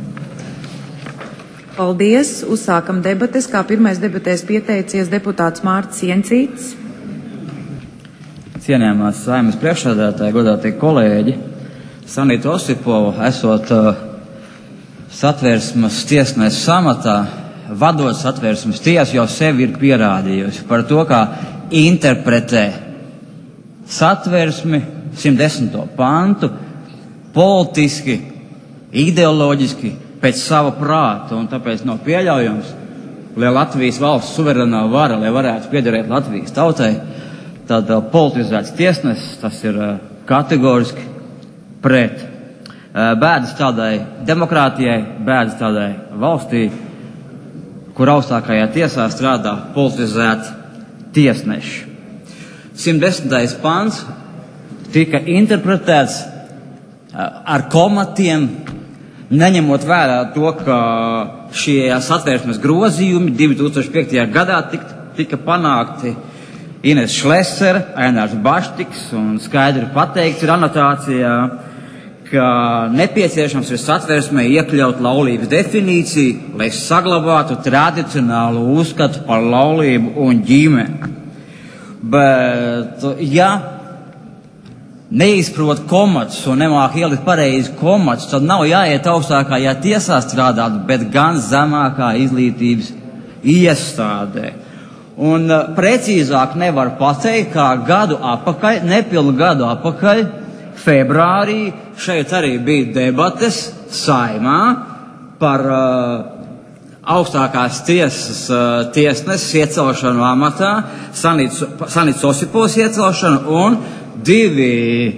Paldies. Uzsākam debates. Kā pirmais debatēs pieteicies deputāts Mārtis Jencīts. Cienījamās Saeimas priekšsēdētāji, godātie kolēģi, Sanita Osipova, esot uh, Satversmes tiesneses amatā, vadot Satversmes tiesu, jau sevi ir pierādījusi par to, kā interpretē Satversmi simt desmito pantu politiski, ideoloģiski, pēc sava prāta, un tāpēc nav pieļaujams, lai Latvijas valsts suverenā vara, lai varētu piederēt Latvijas tautai, tad uh, politizēts tiesnesis, tas ir uh, kategoriski pret. Bēdas tādai demokrātijai, bēdas tādai valstī, kur augstākajā tiesā strādā politizēti tiesneši. simt desmitais pants tika interpretēts ar komatiem, neņemot vērā to, ka šie Satversmes grozījumi divi tūkstoši piektajā gadā tika, tika panākti Ines Šlesera, Ainārs Baštiks, un skaidri pateikts ir anotācijā, ka nepieciešams ir Satversmē iekļaut laulības definīciju, lai saglabātu tradicionālu uzskatu par laulību un ģimeni. Bet, ja neizprot komats un nemāk ielikt pareizi komats, tad nav jāiet augstākajā tiesā strādāt, bet gan zemākā izglītības iestādē. Un uh, precīzāk nevar pateikt, kā gadu apakaļ, nepilnu gadu apakaļ, februārī, šeit arī bija debates Saimā par uh, augstākās tiesas uh, tiesneses iecelšanu amatā, Sanits Osipovas iecelšanu, un divi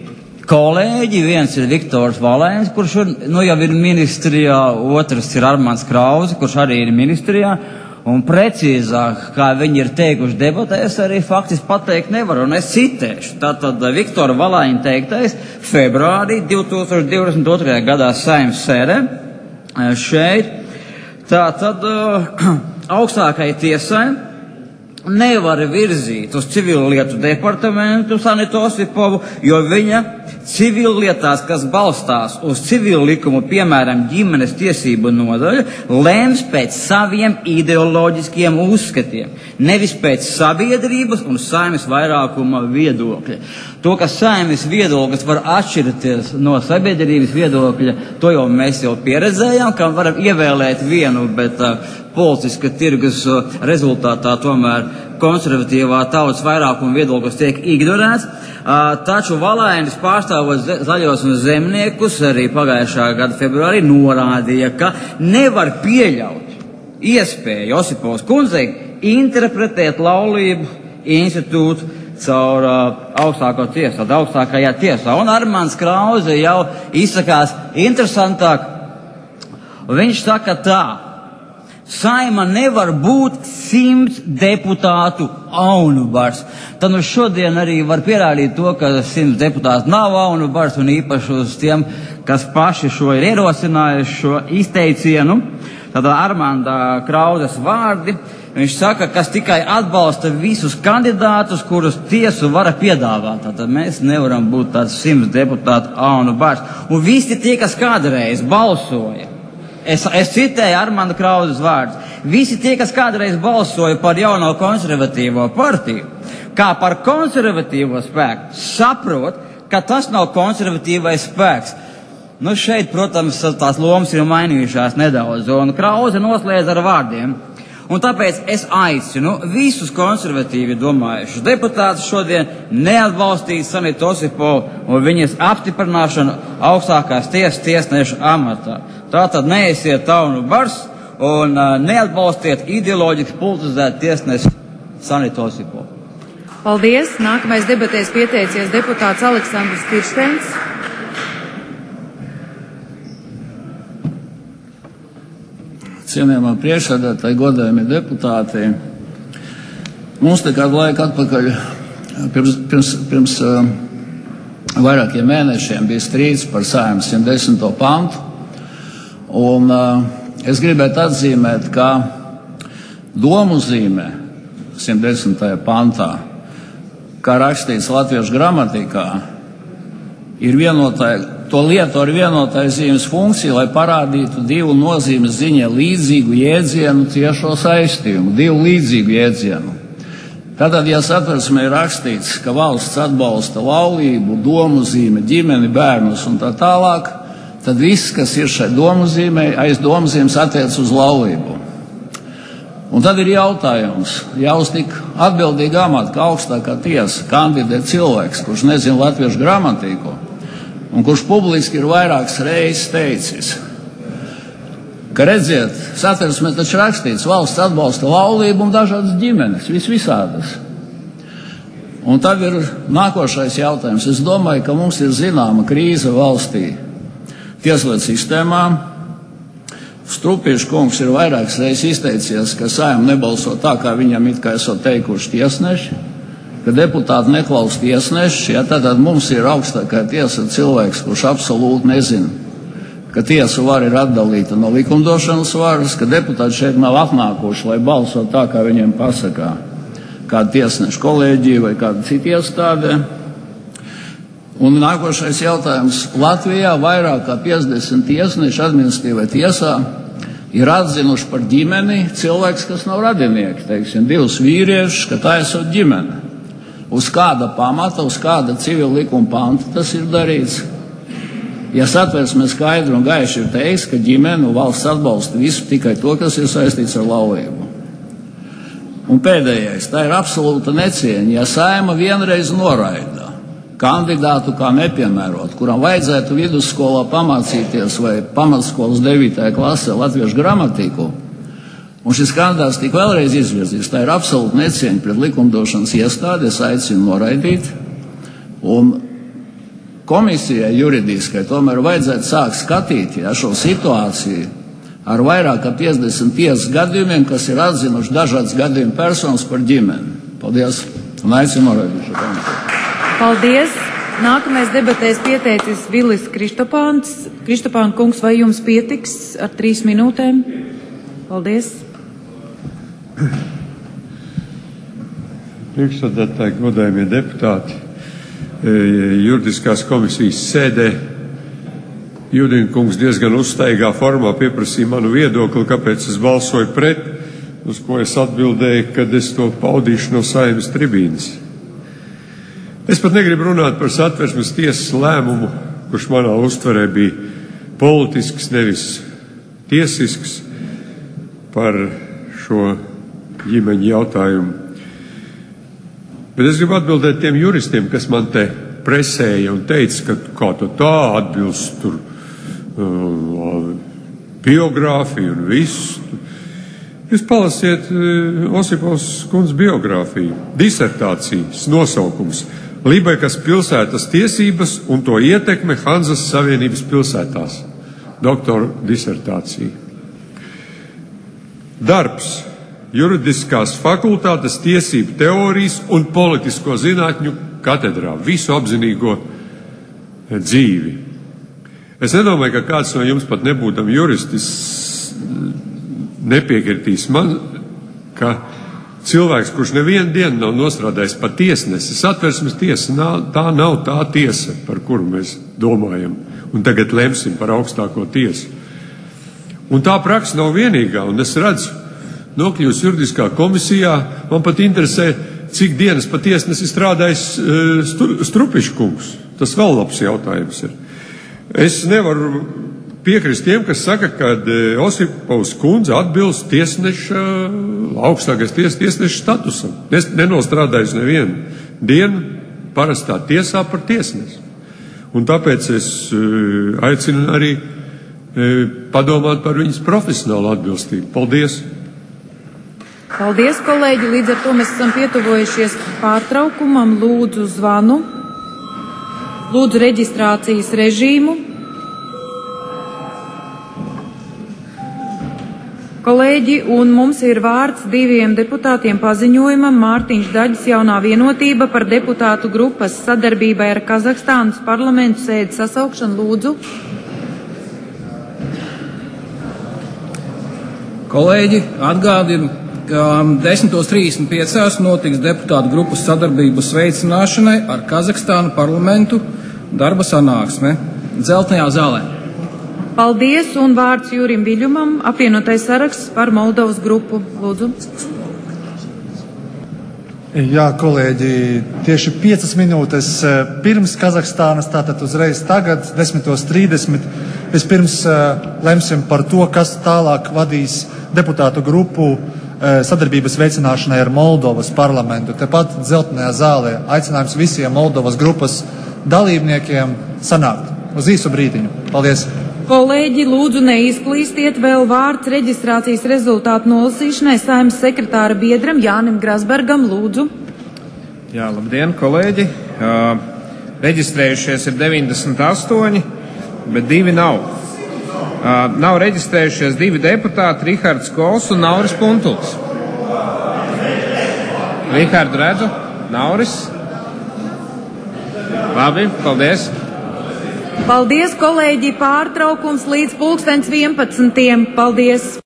kolēģi. Viens ir Viktors Valēns, kurš ir, nu, jau ir ministrijā, otrs ir Armands Krauze, kurš arī ir ministrijā. Un precīzāk, kā viņi ir teikuši debatēs, arī faktiski pateikt nevar. Un es citēšu. Tātad Viktora Valēņa teiktais februārī divi tūkstoši divdesmit otrajā gadā Saeimas sēdē šeit. Tātad augstākai tiesai nevar virzīt uz civilietu departamentu Sanitu Osipovu, jo viņa civillietās, kas balstās uz civilu likumu, piemēram, ģimenes tiesību nodaļu, lems pēc saviem ideoloģiskiem uzskatiem, nevis pēc sabiedrības un Saeimas vairākuma viedokļa. To, ka Saeimas viedoklis var atšķirties no sabiedrības viedokļa, to jau mēs jau pieredzējām, ka varam ievēlēt vienu, bet uh, politiska tirgus uh, rezultātā tomēr konservatīvā tautas vairākuma viedoklis tiek ignorēts. Uh, taču Valēnis pārstāvot zaļos un zemniekus arī pagājušā gada februārī norādīja, ka nevar pieļaut iespēju Osipovas kundzei interpretēt laulību institūtu caur uh, augstāko tiesu, tad augstākajā tiesā. Un Armands Krauze jau izsakās interesantāk. Viņš saka tā: Saima nevar būt simts deputātu aunubars. Tad nu šodien arī var pierādīt to, ka simts deputātu nav aunubars, un īpaši uz tiem, kas paši šo ir ierosinājuši šo izteicienu. Tad Armanda Krauzes vārdi. Viņš saka, kas tikai atbalsta visus kandidātus, kurus tiesu vara piedāvāt. Tad mēs nevaram būt tāds simts deputātu aunubars. Un visi tie, kas kādreiz balsoja, Es, es citēju Armanda Krauzes vārdus. Visi tie, kas kādreiz balsoja par jauno konservatīvo partiju, kā par konservatīvo spēku, saprot, ka tas nav konservatīvais spēks. Nu šeit, protams, tās lomas ir mainījušās nedaudz, un Krauze noslēdz ar vārdiem. Un tāpēc es aicinu visus konservatīvi domājušus deputātus šodien neatbalstīt Sanitu Osipovu un viņas apstiprināšanu augstākās tiesas tiesneša amatā. Tātad neesiet taunu bars un uh, neatbalstiet ideoloģiski politizēt tiesnešu Sanitu Osipovu. Paldies. Nākamais debatēs pieteicies deputāts Aleksandrs Kirsteins. Cienījamā priekšsēdētāji, godājamie deputāti, mums te kādu laiku atpakaļ, pirms, pirms, pirms uh, vairākiem mēnešiem bija strīds par Saeimas simt desmito pantu, un uh, es gribētu atzīmēt, ka domuzīme simt desmitajā pantā, kā rakstīts latviešu gramatikā, ir vienotāja. To lietu ar vienotāju zīmes funkciju, lai parādītu divu nozīmes ziņā līdzīgu jēdzienu tiešo saistījumu, divu līdzīgu jēdzienu. Tātad, ja satversmē ir rakstīts, ka valsts atbalsta laulību, domuzīme, ģimeni, bērnus un tā tālāk, tad viss, kas ir šai domuzīmē, aiz domuzīmes attiec uz laulību. Un tad ir jautājums, ja uz tik atbildīgu amatu, kā augstākā tiesa kandidē cilvēks, kurš nezina latviešu gramatiku, un kurš publiski ir vairākas reizes teicis, ka redziet, satversmē taču rakstīts, valsts atbalsta laulību un dažādas ģimenes, visvisādas. Un tad ir nākošais jautājums. Es domāju, ka mums ir zināma krīze valstī tieslietu sistēmā. Strupīša kungs ir vairākas reizes izteicies, ka Saeima nebalso tā, kā viņam it kā esot teikuši tiesneši, ka deputāti neklaus tiesneši, ja tad mums ir augstākā tiesa cilvēks, kurš absolūti nezina, ka tiesu vara ir atdalīta no likumdošanas varas, ka deputāti šeit nav atnākuši, lai balso tā, kā viņiem pasakā kāda tiesneša kolēģija vai kāda cita iestāde. Un nākošais jautājums. Latvijā vairāk kā piecdesmit tiesneši administratīvai tiesā ir atzinuši par ģimeni cilvēks, kas nav radinieki, teiksim, divus vīriešus, ka tā esot ģimene. Uz kāda pamata, uz kāda civila likuma panta tas ir darīts? Ja satversmē skaidri un gaiši ir teiks, ka ģimene valsts atbalsta visu tikai to, kas ir saistīts ar laulību. Un pēdējais, tā ir absolūta necieņa, ja Saeima vienreiz noraida kandidātu kā nepiemērot, kuram vajadzētu vidusskolā pamācīties vai pamatskolas devītajā klasē latviešu gramatiku, un šis kandidāts tik vēlreiz izvirzīs, tā ir absolūta necieņa pret likumdošanas iestādi, es aicinu noraidīt, un komisijai juridiskai tomēr vajadzētu sākt skatīt ja, šo situāciju ar vairāk kā piecdesmit pieciem gadījumiem, kas ir atzinuši dažādas gadījumu personas par ģimeni. Paldies! Un aicinu noraidīt šo komiteju. Paldies! Nākamais debatēs pieteicis Vilis Kristopāns. Kristopāna kungs, vai jums pietiks ar trīs minūtēm? Paldies! Priekšsēdētāji, godājumie deputāti, juridiskās komisijas sēdē Jūdina kungs diezgan uzstaigā formā pieprasīja manu viedokli, kāpēc es balsoju pret, uz ko es atbildēju, kad es to paudīšu no Saeimas tribīnes. Es pat negribu runāt par Satversmes tiesas lēmumu, kurš manā uztverē bija politisks, nevis tiesisks, par šo ģimeņu jautājumu. Bet es gribu atbildēt tiem juristiem, kas man te presēja un teica, ka kā to tā atbilst tur uh, biogrāfiju un visu. Jūs palasiet uh, Osipovas kundzes biogrāfiju, disertācijas nosaukums Lībekas pilsētas tiesības un to ietekme Hanzas Savienības pilsētās. Doktora disertācija. Darbs. Juridiskās fakultātes tiesību teorijas un politisko zinātņu katedrā. Visu apzinīgo dzīvi. Es nedomāju, ka kāds no jums pat nebūtam juristis nepiekritīs man, ka cilvēks, kurš nevienu dienu nav nostrādājis pa tiesnesi, Satversmes tiesa, tā nav tā tiesa, par kuru mēs domājam, un tagad lemsim par augstāko tiesu. Un tā praksa nav vienīgā, un es redzu, nokļūst juridiskā komisijā, man pat interesē, cik dienas pa tiesnesi strādājis uh, Strupiškungs. Tas vēl labs jautājums ir. Es nevaru piekrist tiem, kas saka, ka uh, Osipovas kundze atbilst tiesneša, augstākais ties, tiesneša statusam. Es nenostrādājis nevienu dienu parastā tiesā par tiesnesi. Un tāpēc es uh, aicinu arī uh, padomāt par viņas profesionālu atbilstību. Paldies! Paldies, kolēģi! Līdz ar to mēs esam pietuvojušies pārtraukumam. Lūdzu zvanu. Lūdzu reģistrācijas režīmu. Kolēģi, un mums ir vārds diviem deputātiem paziņojumam. Mārtiņš Daģis, Jaunā vienotība, par deputātu grupas sadarbībai ar Kazahstānas parlamentu sēdi sasaukšanu. Lūdzu. Kolēģi, atgādinu, ka desmit trīsdesmit pieci notiks deputātu grupas sadarbības veicināšanai ar Kazahstānu parlamentu darba sanāksme Dzeltenajā zālē. Paldies, un vārds Jūrim Viļumam, apvienotais saraksts par Moldovas grupu. Lūdzu. Jā, kolēģi, tieši piecas minūtes pirms Kazahstānas, tātad uzreiz tagad, desmit trīsdesmit, vispirms lemsim par to, kas tālāk vadīs deputātu grupu sadarbības veicināšanai ar Moldovas parlamentu. Tepat Dzeltenajā zālē aicinājums visiem Moldovas grupas dalībniekiem sanākt uz īsu brīdiņu. Paldies! Kolēģi, lūdzu neizklīstiet, vēl vārds reģistrācijas rezultātu nolasīšanai Saeimas sekretāra biedram Jānim Grasbergam. Lūdzu. Jā, labdien, kolēģi! Uh, reģistrējušies ir deviņdesmit astoņi, bet divi nav. Uh, nav reģistrējušies divi deputāti, Rihards Kols un Nauris Puntuls. Rihardu redzu, Nauris. Labi, paldies. Paldies, kolēģi, pārtraukums līdz pulkstens vienpadsmitiem. Paldies.